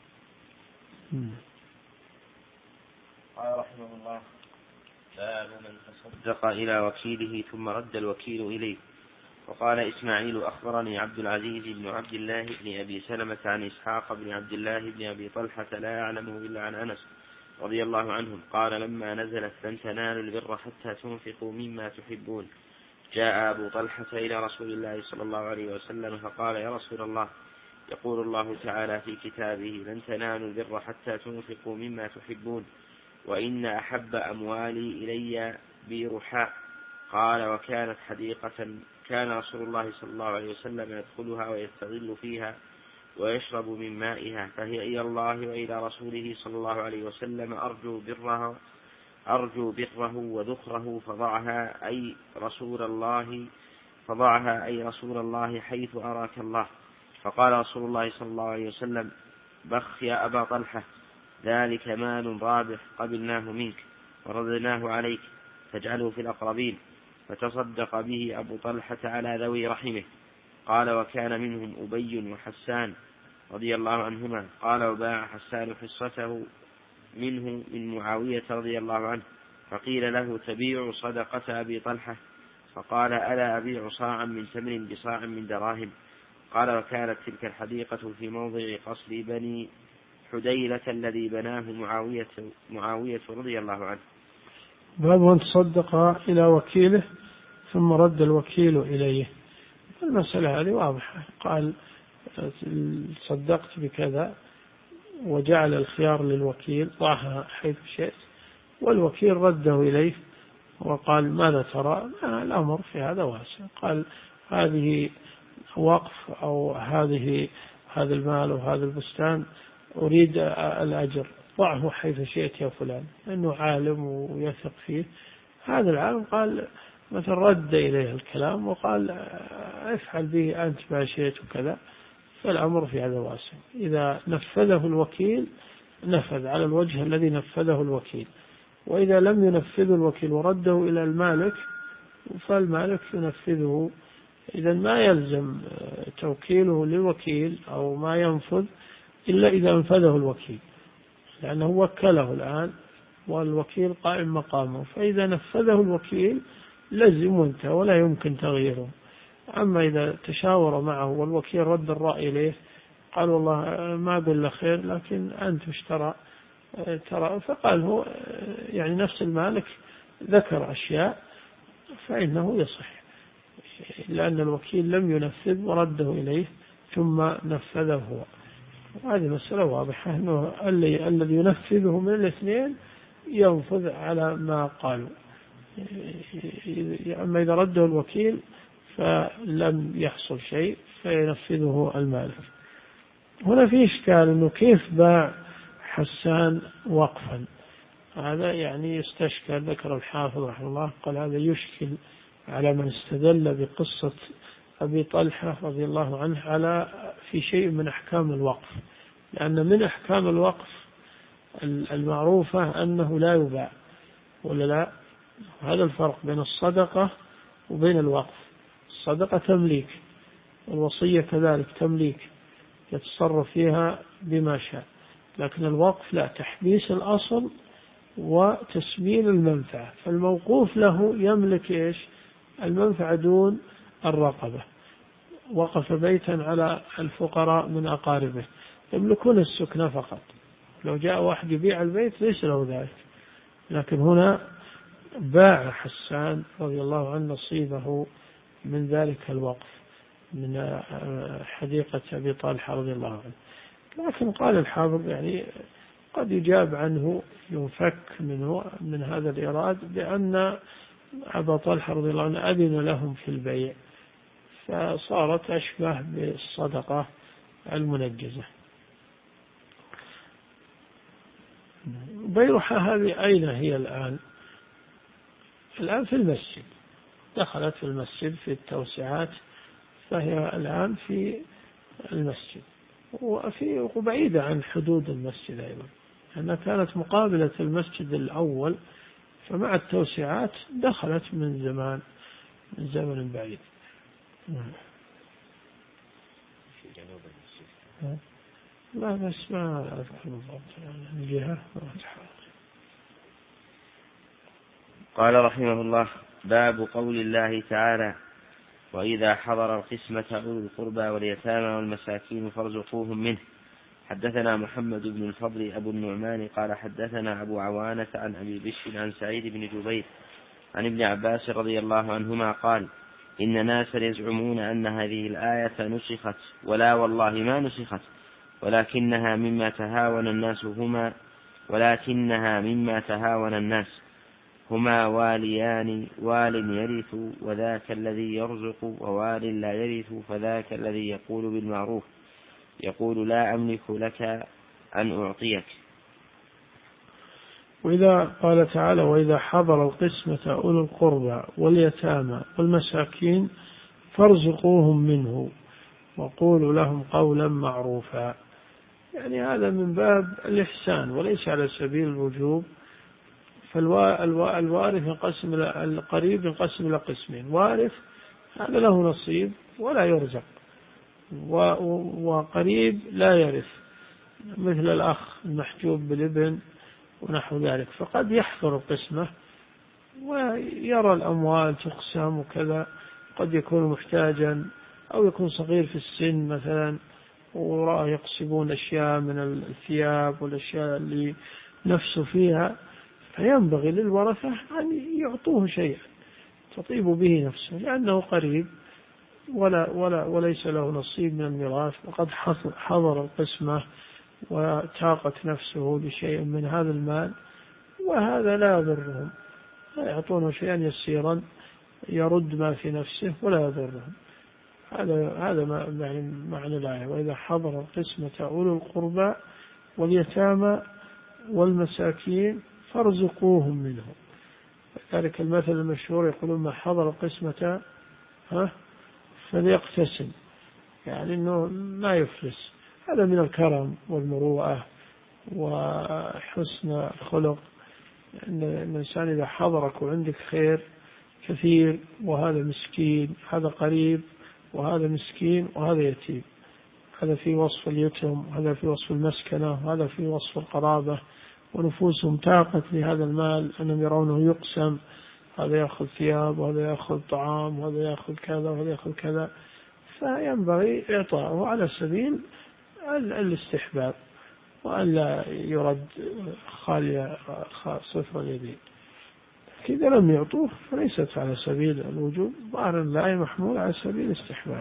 قال رحمه الله: باب من تصدق إلى وكيله ثم رد الوكيل إليه. وقال إسماعيل: أخبرني عبد العزيز بن عبد الله بن أبي سلمة عن إسحاق بن عبد الله بن أبي طلحة لا يعلمه إلا عن أنس رضي الله عنهم قال: لما نزلت لن تنالوا البر حتى تنفقوا مما تحبون، جاء أبو طلحة إلى رسول الله صلى الله عليه وسلم فقال: يا رسول الله، يقول الله تعالى في كتابه: لن تنالوا البر حتى تنفقوا مما تحبون، وإن أحب أموالي إلي بيرحاء. قال: وكانت حديقة كان رسول الله صلى الله عليه وسلم يدخلها ويستظل فيها ويشرب من مائها، فهي إلى الله وإلى رسوله صلى الله عليه وسلم أرجو بره أرجو بره وذخره، فضعها أي رسول الله فضعها أي رسول الله حيث أراك الله. فقال رسول الله صلى الله عليه وسلم: بخ يا أبا طلحة، ذلك مال رابح قبلناه منك وردناه عليك، فاجعله في الأقربين. فتصدق به أبو طلحة على ذوي رحمه. قال: وكان منهم أبي وحسان رضي الله عنهما. قال: وباع حسان حصته منه من معاوية رضي الله عنه. فقيل له: تبيع صدقة أبي طلحة؟ فقال: ألا أبيع صاعا من تمر بصاع من دراهم؟ قال: وكانت تلك الحديقة في موضع قصر بني حديلة الذي بناه معاوية, معاوية رضي الله عنه. باب من تصدق إلى وكيله ثم رد الوكيل إليه. المسألة هذه واضحة، قال: صدقت بكذا، وجعل الخيار للوكيل، ضعها حيث شئت، والوكيل رده إليه وقال: ماذا ترى؟ الأمر في هذا واسع. قال: هذه وقف، أو هذه هذا المال وهذا البستان أريد الأجر، ضعه حيث شئت يا فلان، أنه عالم ويثق فيه. هذا العالم قال مثل رد إليه الكلام وقال: افعل به أنت ما شئت وكذا. فالأمر في هذا واسع. إذا نفذه الوكيل نفذ على الوجه الذي نفذه الوكيل، وإذا لم ينفذه الوكيل ورده إلى المالك فالمالك ينفذه. إذا ما يلزم توكيله للوكيل أو ما ينفذ إلا إذا انفذه الوكيل، لأنه وكله الآن والوكيل قائم مقامه، فإذا نفذه الوكيل لزم وانتهى ولا يمكن تغييره. أما إذا تشاور معه والوكيل رد الرأي إليه، قال: والله ما بل خير، لكن أنت اشترى ترى، فقال هو يعني نفس المالك ذكر أشياء، فإنه يصح، لأن الوكيل لم ينفذ ورده إليه ثم نفذه هو. هذه مسألة واضحة، أنه الذي ينفذه من الاثنين ينفذ على ما قالوا. أما إذا رده الوكيل فلم يحصل شيء فينفذه المالك. هنا في إشكال أنه كيف باع حسان وقفا، هذا يعني يستشكل. ذكر الحافظ رحمه الله قال هذا يشكل على من استدل بقصة أبي طلحة رضي الله عنه على في شيء من أحكام الوقف، لأن من أحكام الوقف المعروفة أنه لا يباع ولا لا. هذا الفرق بين الصدقة وبين الوقف. الصدقة تمليك، والوصية كذلك تمليك يتصرف فيها بما شاء، لكن الوقف لا، تحبيس الأصل وتسمين المنفعة. فالموقوف له يملك إيش؟ المنفعة دون الرقبة. وقف بيتا على الفقراء من أقاربه يملكون السكنة فقط، لو جاء واحد يبيع البيت ليس له ذلك. لكن هنا باع حسان رضي الله عنه نصيبه من ذلك الوقف من حديقة أبي طلحة رضي الله عنه. لكن قال الحافظ يعني قد يجاب عنه، ينفك منه من هذا الإراد بأن أبا طلحة رضي الله عنه أذن لهم في البيع، فصارت أشبه بالصدقة المنجزة. بيرحة هذه أين هي الآن؟ الآن في المسجد، دخلت في المسجد في التوسعات، فهي الآن في المسجد وفي وبعيدة عن حدود المسجد أيضا، لأنها كانت مقابلة المسجد الأول، فمع التوسعات دخلت من زمان من زمن بعيد. لا بس ما أذكر بالضبط الجهة. قال رحمه الله: باب قول الله تعالى: وإذا حضر القسمة أولو القربى واليتامى والمساكين فارزقوهم منه. حدثنا محمد بن الفضل أبو النعمان قال حدثنا أبو عوانة عن أبي بشر عن سعيد بن جبير عن ابن عباس رضي الله عنهما قال: إن ناسا يزعمون أن هذه الآية نسخت، ولا والله ما نسخت، ولكنها مما تهاون الناس هما ولكنها مما تهاون الناس هما واليان، وال يرث وذاك الذي يرزق، ووال لا يرث فذاك الذي يقول بالمعروف، يقول لا أملك لك أن أعطيك. وإذا قال تعالى: وإذا حضر القسمة أولو القربى واليتامى والمساكين فارزقوهم منه وقولوا لهم قولا معروفا. يعني هذا من باب الإحسان وليس على سبيل الوجوب. فالوارث ينقسم، القريب ينقسم إلى قسمين: وارث هذا له نصيب ولا يرزق، وقريب لا يرث مثل الأخ المحجوب بالابن ونحو ذلك. فقد يحضر القسمة ويرى الأموال تقسم وكذا، قد يكون محتاجا أو يكون صغير في السن مثلا، وراه يقسمون أشياء من الثياب والأشياء اللي نفسه فيها، فينبغي للورثة أن يعطوه شيئا تطيب به نفسه، لأنه قريب ولا ولا وليس له نصيب من الميراث، وقد حضر القسمة وتاقت نفسه بشيء من هذا المال، وهذا لا يضرهم، لا يعطونه شيئا يسيرا يرد ما في نفسه ولا يضرهم. هذا هذا يعني معنى الآية: وإذا حضر القسمة أولو القربى واليتامى والمساكين فارزقوهم منه. ذلك المثل المشهور يقولون: ما حضر القسمة ها فليقتسم، يعني أنه ما يفلس. هذا من الكرم والمروءة وحسن الخلق، أن الإنسان إذا حضرك وعندك خير كثير، وهذا مسكين، هذا قريب، وهذا مسكين، وهذا يتيم، هذا في وصف اليتم، هذا في وصف المسكنة، هذا في وصف القرابة، ونفوسهم تاقت لهذا المال أنهم يرونه يقسم، هذا يأخذ ثياب وهذا يأخذ طعام وهذا يأخذ كذا وهذا يأخذ كذا، فينبغي إعطاءه على سبيل الاستحباب، وألا يرد خالي صفر اليدين. إذا لم يعطوه فليست على سبيل الوجوب، ظاهر الآية محمول على سبيل الاستحباب.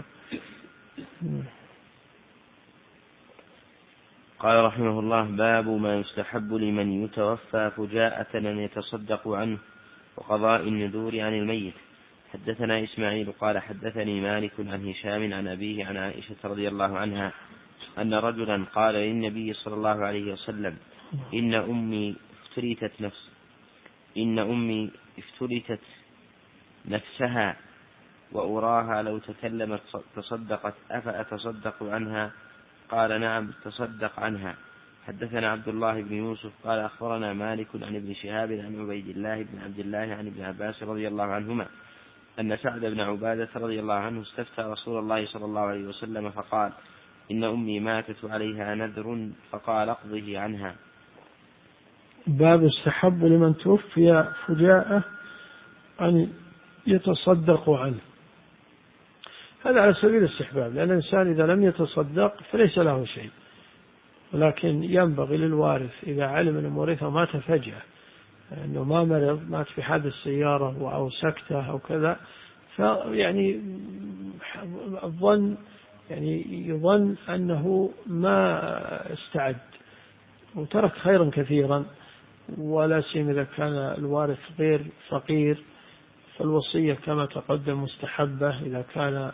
قال رحمه الله: باب ما يستحب لمن يتوفى فجاءة أن يتصدق عنه وقضاء النذور عن الميت. حدثنا إسماعيل قال حدثني مالك عن هشام عن أبيه عن عائشة رضي الله عنها أن رجلا قال للنبي صلى الله عليه وسلم إن أمي افترتت نفس إن أمي افترتت نفسها وأراها لو تكلمت تصدقت أفأتصدق عنها؟ قال نعم تصدق عنها. حدثنا عبد الله بن يوسف قال أخبرنا مالك عن ابن شهاب عن عبيد الله بن عبد الله عن ابن عباس رضي الله عنهما أن سعد بن عبادة رضي الله عنه استفتى رسول الله صلى الله عليه وسلم فقال إن أمي ماتت عليها نذر فقال اقضه عنها. باب استحب لمن توفي فجاءة أن يتصدق عنه. هذا على سبيل الاستحباب، لأن الإنسان إذا لم يتصدق فليس له شيء، ولكن ينبغي للوارث إذا علم أن مورثه مات فجأة، أنه ما مرض، مات في حادث سيارة أو سكتة أو كذا، فيعني الظن يعني يظن أنه ما استعد وترك خيرا كثيرا، ولا سيما إذا كان الوارث غير فقير فالوصية كما تقدم مستحبة إذا كان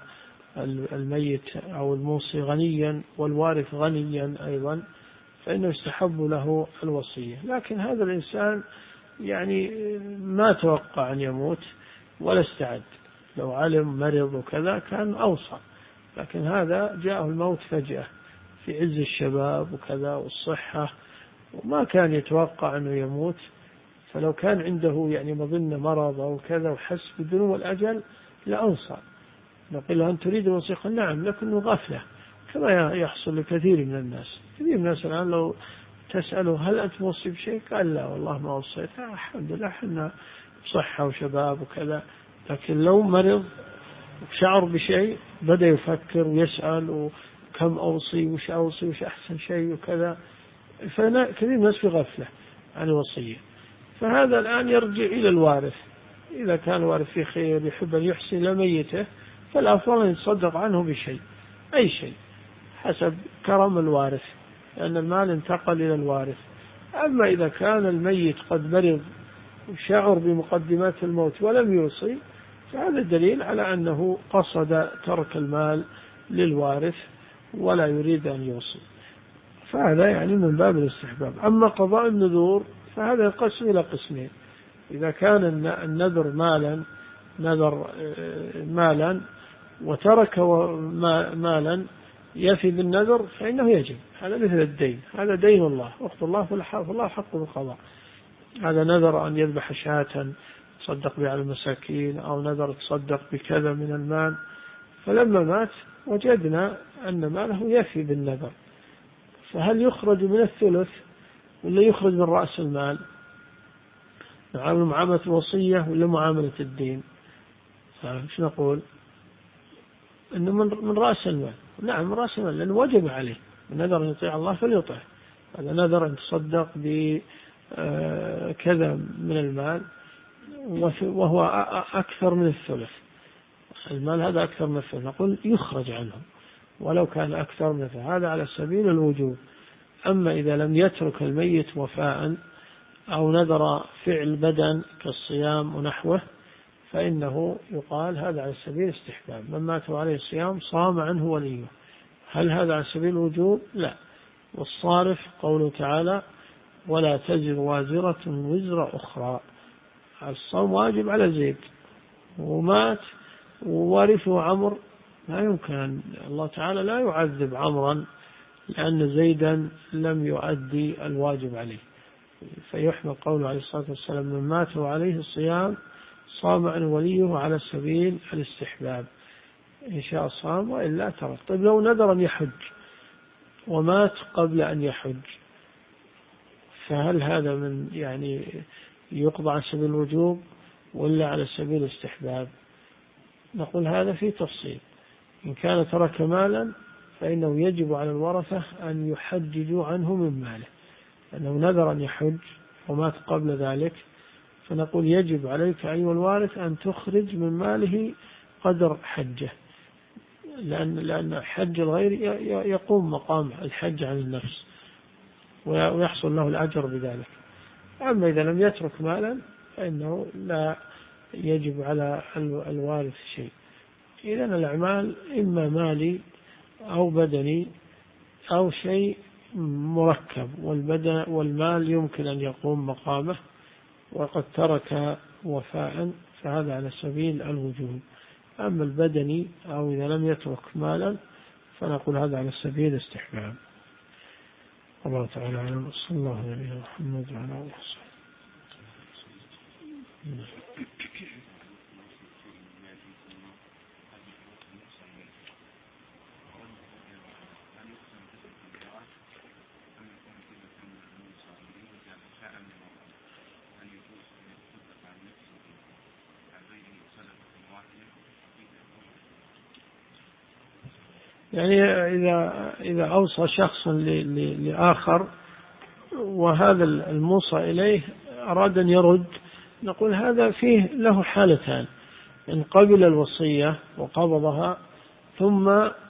الميت أو الموصي غنيا والوارث غنيا أيضا فإنه يستحب له الوصية. لكن هذا الإنسان يعني ما توقع أن يموت ولا استعد، لو علم مرض وكذا كان أوصى، لكن هذا جاءه الموت فجأة في عز الشباب وكذا والصحة وما كان يتوقع أنه يموت، فلو كان عنده يعني مظنة مرض أو كذا وحس بدنو الأجل لأوصى. نقول له أن تريد الوصية؟ قال نعم لكنه غفلة، كما يحصل لكثير من الناس. كثير من الناس الآن لو تسأله هل أنت موصي بشيء؟ قال لا والله ما وصيت، الحمد لله حنا صحة وشباب وكذا. لكن لو مرض وشعر بشيء بدأ يفكر ويسأل وكم أوصي وش أوصي وش أحسن شيء وكذا، فكثير من الناس في غفلة عن الوصية. فهذا الآن يرجع إلى الوارث، إذا كان الوارث في خير يحب أن يحسن لميته فالأفضل أن يتصدق عنه بشيء، أي شيء حسب كرم الوارث، لأن المال انتقل إلى الوارث. أما إذا كان الميت قد مرض وشعر بمقدمات الموت ولم يوصي فهذا دليل على أنه قصد ترك المال للوارث ولا يريد أن يوصي، فهذا يعني من باب الاستحباب. أما قضاء النذور فهذا ينقسم إلى قسمين: إذا كان النذر مالا نذر مالا وترك مالا يفي بالنذر فإنه يجب، هذا مثل الدين، هذا دين الله وقت الله فالله حق بالقضاء. هذا نذر أن يذبح شاة تصدق بها على المساكين، أو نذر تصدق بكذا من المال، فلما مات وجدنا أن ماله يفي بالنذر، فهل يخرج من الثلث ولا يخرج من رأس المال؟ نعامل معاملة الوصية ولا معاملة الدين؟ فايش نقول؟ إنه من رأس المال. نعم من رأس المال، لأنه وجب عليه النذر أن يطيع الله فليطيع. هذا نذر أن تصدق بكذا من المال وهو أكثر من الثلث، المال هذا أكثر من الثلث، نقول يخرج عنه ولو كان أكثر من الثلث، هذا على سبيل الوجوب. أما إذا لم يترك الميت وفاء أو نذر فعل بدن كالصيام ونحوه فإنه يقال هذا على سبيل الاستحباب، من مات عليه الصيام صام عنه وليه. هل هذا على سبيل الوجوب؟ لا. والصارف قوله تعالى ولا تزر وازرة وزر أخرى، الصوم واجب على زيد ومات ووارثه عمر، لا يمكن، الله تعالى لا يعذب عمرا لأن زيدا لم يؤدي الواجب عليه، فيحمل قوله عليه الصلاة والسلام من مات عليه الصيام صام عن وليه على سبيل الاستحباب، إن شاء صام وإلا ترك. طيب لو نذر أن يحج ومات قبل أن يحج فهل هذا من يعني يقضى على سبيل الوجوب ولا على سبيل الاستحباب؟ نقول هذا في تفصيل. إن كان ترك مالا فإنه يجب على الورثة أن يحججوا عنه من ماله، لأنه نذر أن يحج ومات قبل ذلك، فنقول يجب عليك أيها الوارث أن تخرج من ماله قدر حجه، لأن لأن حج الغير يقوم مقام الحج عن النفس ويحصل له الأجر بذلك. أما إذا لم يترك مالا فإنه لا يجب على الوارث شيء. إذن الأعمال إما مالي أو بدني أو شيء مركب، والبدن والمال يمكن أن يقوم مقامه وقد ترك وفاء، فهذا على سبيل الوجوب. أما البدني أو إذا لم يترك مالا فنقول هذا على سبيل الاستحباب. الله تعالى أعلم. صلى الله عليه محمد وعلى آله وصحبه. يعني إذا إذا أوصى شخص لآخر وهذا الموصى إليه أراد أن يرد، نقول هذا فيه له حالتان: إن قبل الوصية وقبضها ثم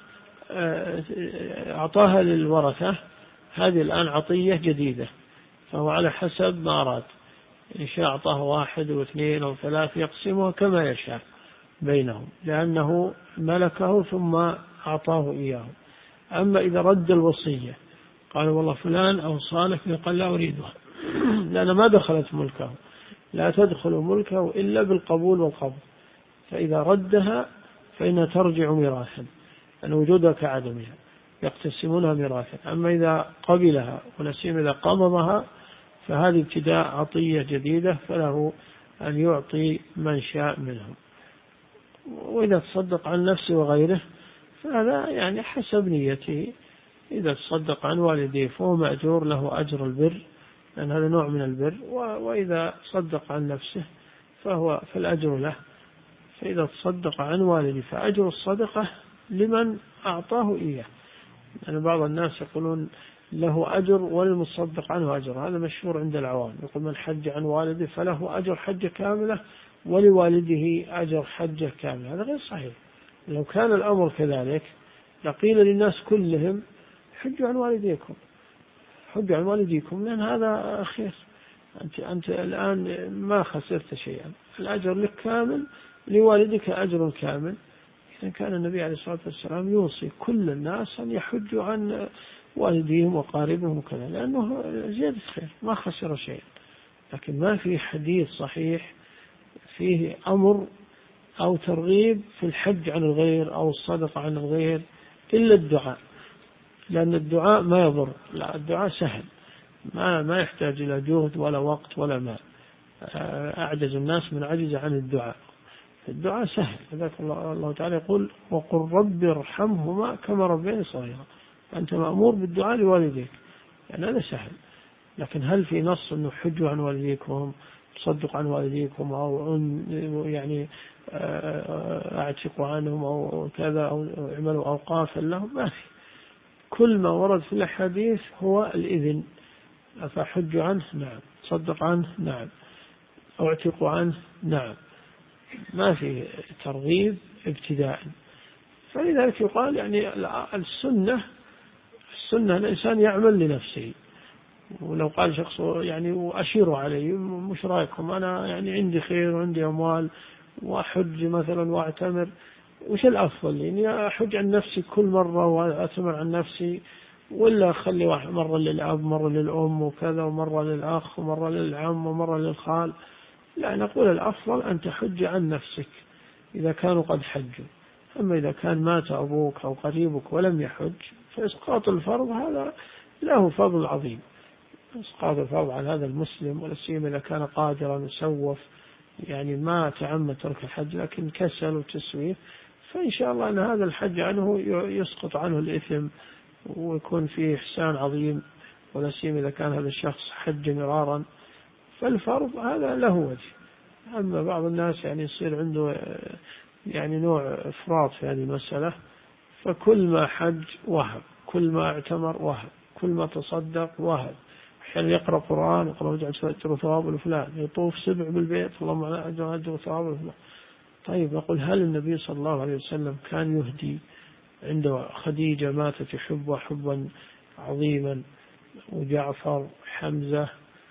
أعطاها للورثة، هذه الآن عطية جديدة، فهو على حسب ما أراد، إن شاء أعطاه واحد واثنين أو ثلاث يقسمها كما يشاء بينهم، لأنه ملكه ثم أعطاه إياه. أما إذا رد الوصية قال والله فلان أوصالك، قال لا أريدها لأن ما دخلت ملكه، لا تدخل ملكه إلا بالقبول والقبض، فإذا ردها فإنها ترجع ميراثا، أن وجودها كعدمها، يقتسمونها ميراثا. أما إذا قبلها ونسيم إذا قبضها فهذه ابتداء عطية جديدة، فله أن يعطي من شاء منهم. وإذا تصدق عن نفسه وغيره فهذا يعني حسب نيته، إذا تصدق عن والديه فهو مأجور له أجر البر، لأن هذا نوع من البر، وإذا صدق عن نفسه فهو فالأجر له. فإذا تصدق عن والديه فأجر الصدقة لمن أعطاه إياه، يعني بعض الناس يقولون له أجر وللمصدق عنه أجر، هذا مشهور عند العوام، يقول من حج عن والده فله أجر حجة كاملة ولوالده أجر حجة كاملة، هذا غير صحيح. لو كان الأمر كذلك لقيل للناس كلهم حجوا عن والديكم، حجوا عن والديكم، لأن هذا خير، أنت, أنت الآن ما خسرت شيئا، الأجر لك كامل، لوالدك أجر كامل. إذا كان النبي عليه الصلاة والسلام يوصي كل الناس أن يحجوا عن والديهم وقاربهم وكذا، لأنه زيادة خير ما خسر شيئا. لكن ما في حديث صحيح فيه أمر أو ترغيب في الحج عن الغير أو الصدقة عن الغير إلا الدعاء، لأن الدعاء ما يضر، لا الدعاء سهل، ما ما يحتاج إلى جهد ولا وقت ولا مال. أعجز الناس من عجز عن الدعاء، الدعاء سهل. لذلك الله تعالى يقول وقل رب ارحمهما كما ربياني صغيرا، أنت مأمور بالدعاء لوالديك، يعني هذا سهل. لكن هل في نص أنه حجوا عن والديكم، تصدق عن والديكم، أو يعني أعتقوا عنهم أو كذا، أو اعملوا أوقافا لهم؟ ما في. كل ما ورد في الحديث هو الإذن، فحجوا عنه نعم، تصدق عنه نعم، أو اعتقوا عنه نعم، ما في ترغيب ابتداء. فلذلك يقال يعني السنة السنة الإنسان يعمل لنفسه. ولو قال شخص يعني وأشيروا علي مش رأيكم، أنا يعني عندي خير وعندي أموال وأحج مثلا وأعتمر، وش الأفضل لي؟ إني أحج عن نفسي كل مرة وأعتمر عن نفسي، ولا أخلي مرة للأب مرة للأم وكذا، ومرة للأخ ومرة للعم ومرة للخال؟ لا، نقول الأفضل أن تحج عن نفسك إذا كانوا قد حجوا. أما إذا كان مات أبوك أو قريبك ولم يحج فإسقاط الفرض هذا له فضل عظيم، إسقاط الفرض على هذا المسلم، ولا سيما إذا كان قادرا وسوف، يعني ما تعمد ترك الحج لكن كسل وتسويف، فإن شاء الله أن هذا الحج عنه يسقط عنه الإثم ويكون فيه إحسان عظيم، ولا سيما إذا كان هذا الشخص حج مرارا، فالفرض هذا له وجه. أما بعض الناس يعني يصير عنده يعني نوع إفراط في هذه المسألة، فكل ما حج وهب، كل ما اعتمر وهب، كل ما تصدق وهب، حين يقرأ قرآن يقرأ وجعل أجر ثواب الفلان، يطوف سبع بالبيت اللهم أجر أجر ثواب الفلان. طيب نقول هل النبي صلى الله عليه وسلم كان يهدي عند خديجة ماتت يحبها حبا عظيما، وجعفر حمزة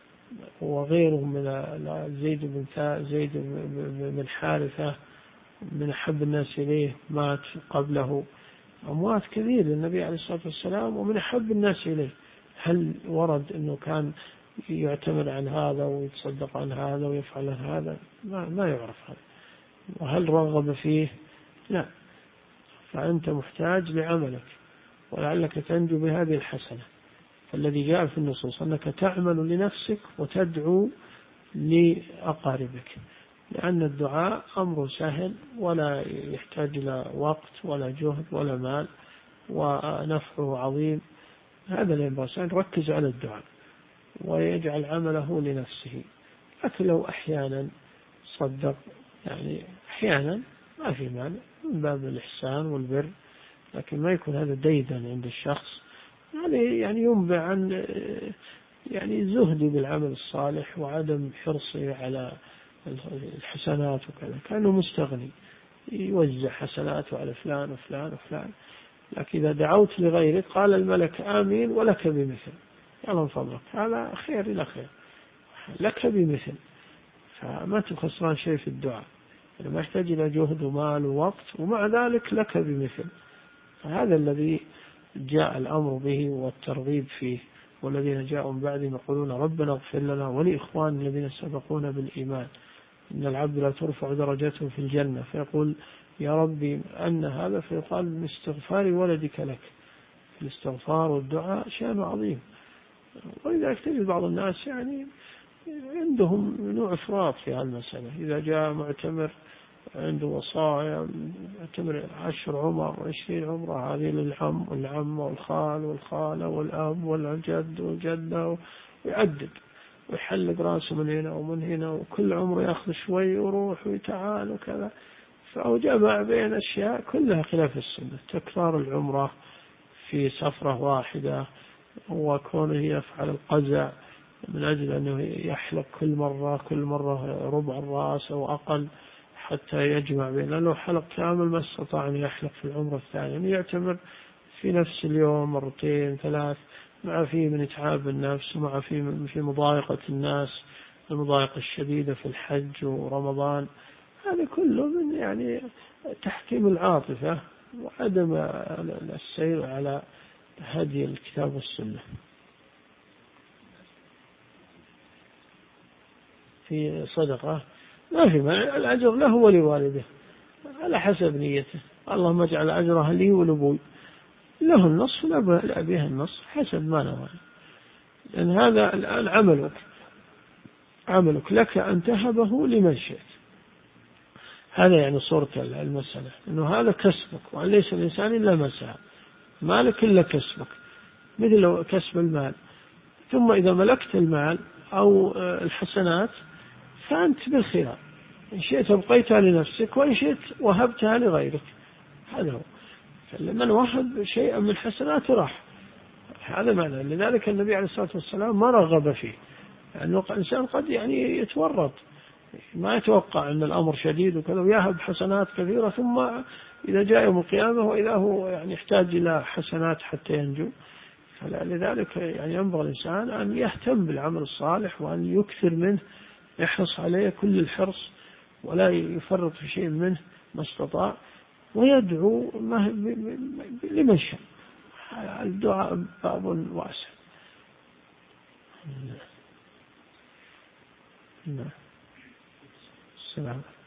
وغيرهم من زيد بن زيد بن حارثة من أحب الناس إليه مات قبله، أموات كثير للنبي عليه الصلاة والسلام ومن أحب الناس إليه. هل ورد أنه كان يعتمد عن هذا ويتصدق عن هذا ويفعل هذا؟ ما, ما يعرف هذا. وهل رغب فيه؟ لا. فأنت محتاج لعملك ولعلك تنجو بهذه الحسنة. فالذي جاء في النصوص أنك تعمل لنفسك وتدعو لأقاربك، لأن الدعاء أمر سهل ولا يحتاج إلى وقت ولا جهد ولا مال ونفعه عظيم. هذا الإنسان ركز على الدعاء ويجعل عمله لنفسه. لكن لو أحيانا صدق، يعني أحيانا ما في مانع من باب الإحسان والبر، لكن ما يكون هذا ديدا عند الشخص. يعني يعني ينبع عن يعني زهدي بالعمل الصالح وعدم حرصه على الحسنات وكذا، كأنه مستغني يوزع حسناته على فلان وفلان وفلان. لكن إذا دعوت لغيرك قال الملك آمين ولك بمثل، يلا من فضلك هذا خير إلى خير، لك بمثل. فما تخسران شيء في الدعاء، يعني ما يحتاج إلى جهد ومال ووقت، ومع ذلك لك بمثل. فهذا الذي جاء الأمر به والترغيب فيه. والذين جاءوا من بعدهم يقولون ربنا اغفر لنا ولإخوان الذين سبقونا بالإيمان إن العبد لا ترفع درجته في الجنة فيقول يا ربي أن هذا، فيقال من استغفار ولدك لك. الاستغفار والدعاء شأن عظيم. ولذلك تجد بعض الناس يعني عندهم نوع إفراط في هالمسألة. إذا جاء معتمر عنده وصايا، معتمر عشر عمر وعشرين عمره، هذه للعم والعم والخال والخالة والأب والجد والجدة، ويعدد ويحلق راسه من هنا ومن هنا، وكل عمره يأخذ شوي ويروح ويتعال وكذا. فأوجمع بين أشياء كلها خلاف السنة. تكرار العمرة في سفرة واحدة، وكونه يفعل القزع من أجل أنه يحلق كل مرة كل مرة ربع الرأس أو أقل حتى يجمع بين، لأنه حلق كامل ما استطاع أن يحلق في العمرة الثانية، يعني يعتمر في نفس اليوم مرتين ثلاث، مع فيه من إتعاب النفس، ومع فيه من في مضايقة الناس، المضايقة الشديدة في الحج ورمضان. هذا كله من يعني تحكيم العاطفة وعدم السير على هدي الكتاب والسنة. في صدقة ما في مانع، الأجر له ولوالده على حسب نيته. اللهم اجعل أجرها لي ولأبوي، له النصف لأبيه النصف حسب ما نوى. لأن هذا الآن عملك عملك لك أن تهبه لمن شئت. هذا يعني صورة المسألة، أنه هذا كسبك، وأن ليس الإنسان إلا ما سعى، مالك إلا كسبك، مثل كسب المال. ثم إذا ملكت المال أو الحسنات فأنت بالخيار، إن شئت أبقيتها لنفسك وإن شئت وهبتها لغيرك. هذا هو. فمن وهب شيئا من حسناته راح، هذا معنى. لذلك النبي عليه الصلاة والسلام ما رغب فيه، لأنه يعني الإنسان قد يعني يتورط، ما يتوقع أن الأمر شديد وكذا ويهب حسنات كثيرة، ثم إذا جاء يوم القيامة وإذا هو يعني يحتاج إلى حسنات حتى ينجو. فلذلك يعني ينبغي الإنسان أن يهتم بالعمل الصالح وأن يكثر منه، يحرص عليه كل الحرص ولا يفرط في شيء منه ما استطاع، ويدعو لمن شاء. الدعاء باب واسع. نعم. السلام.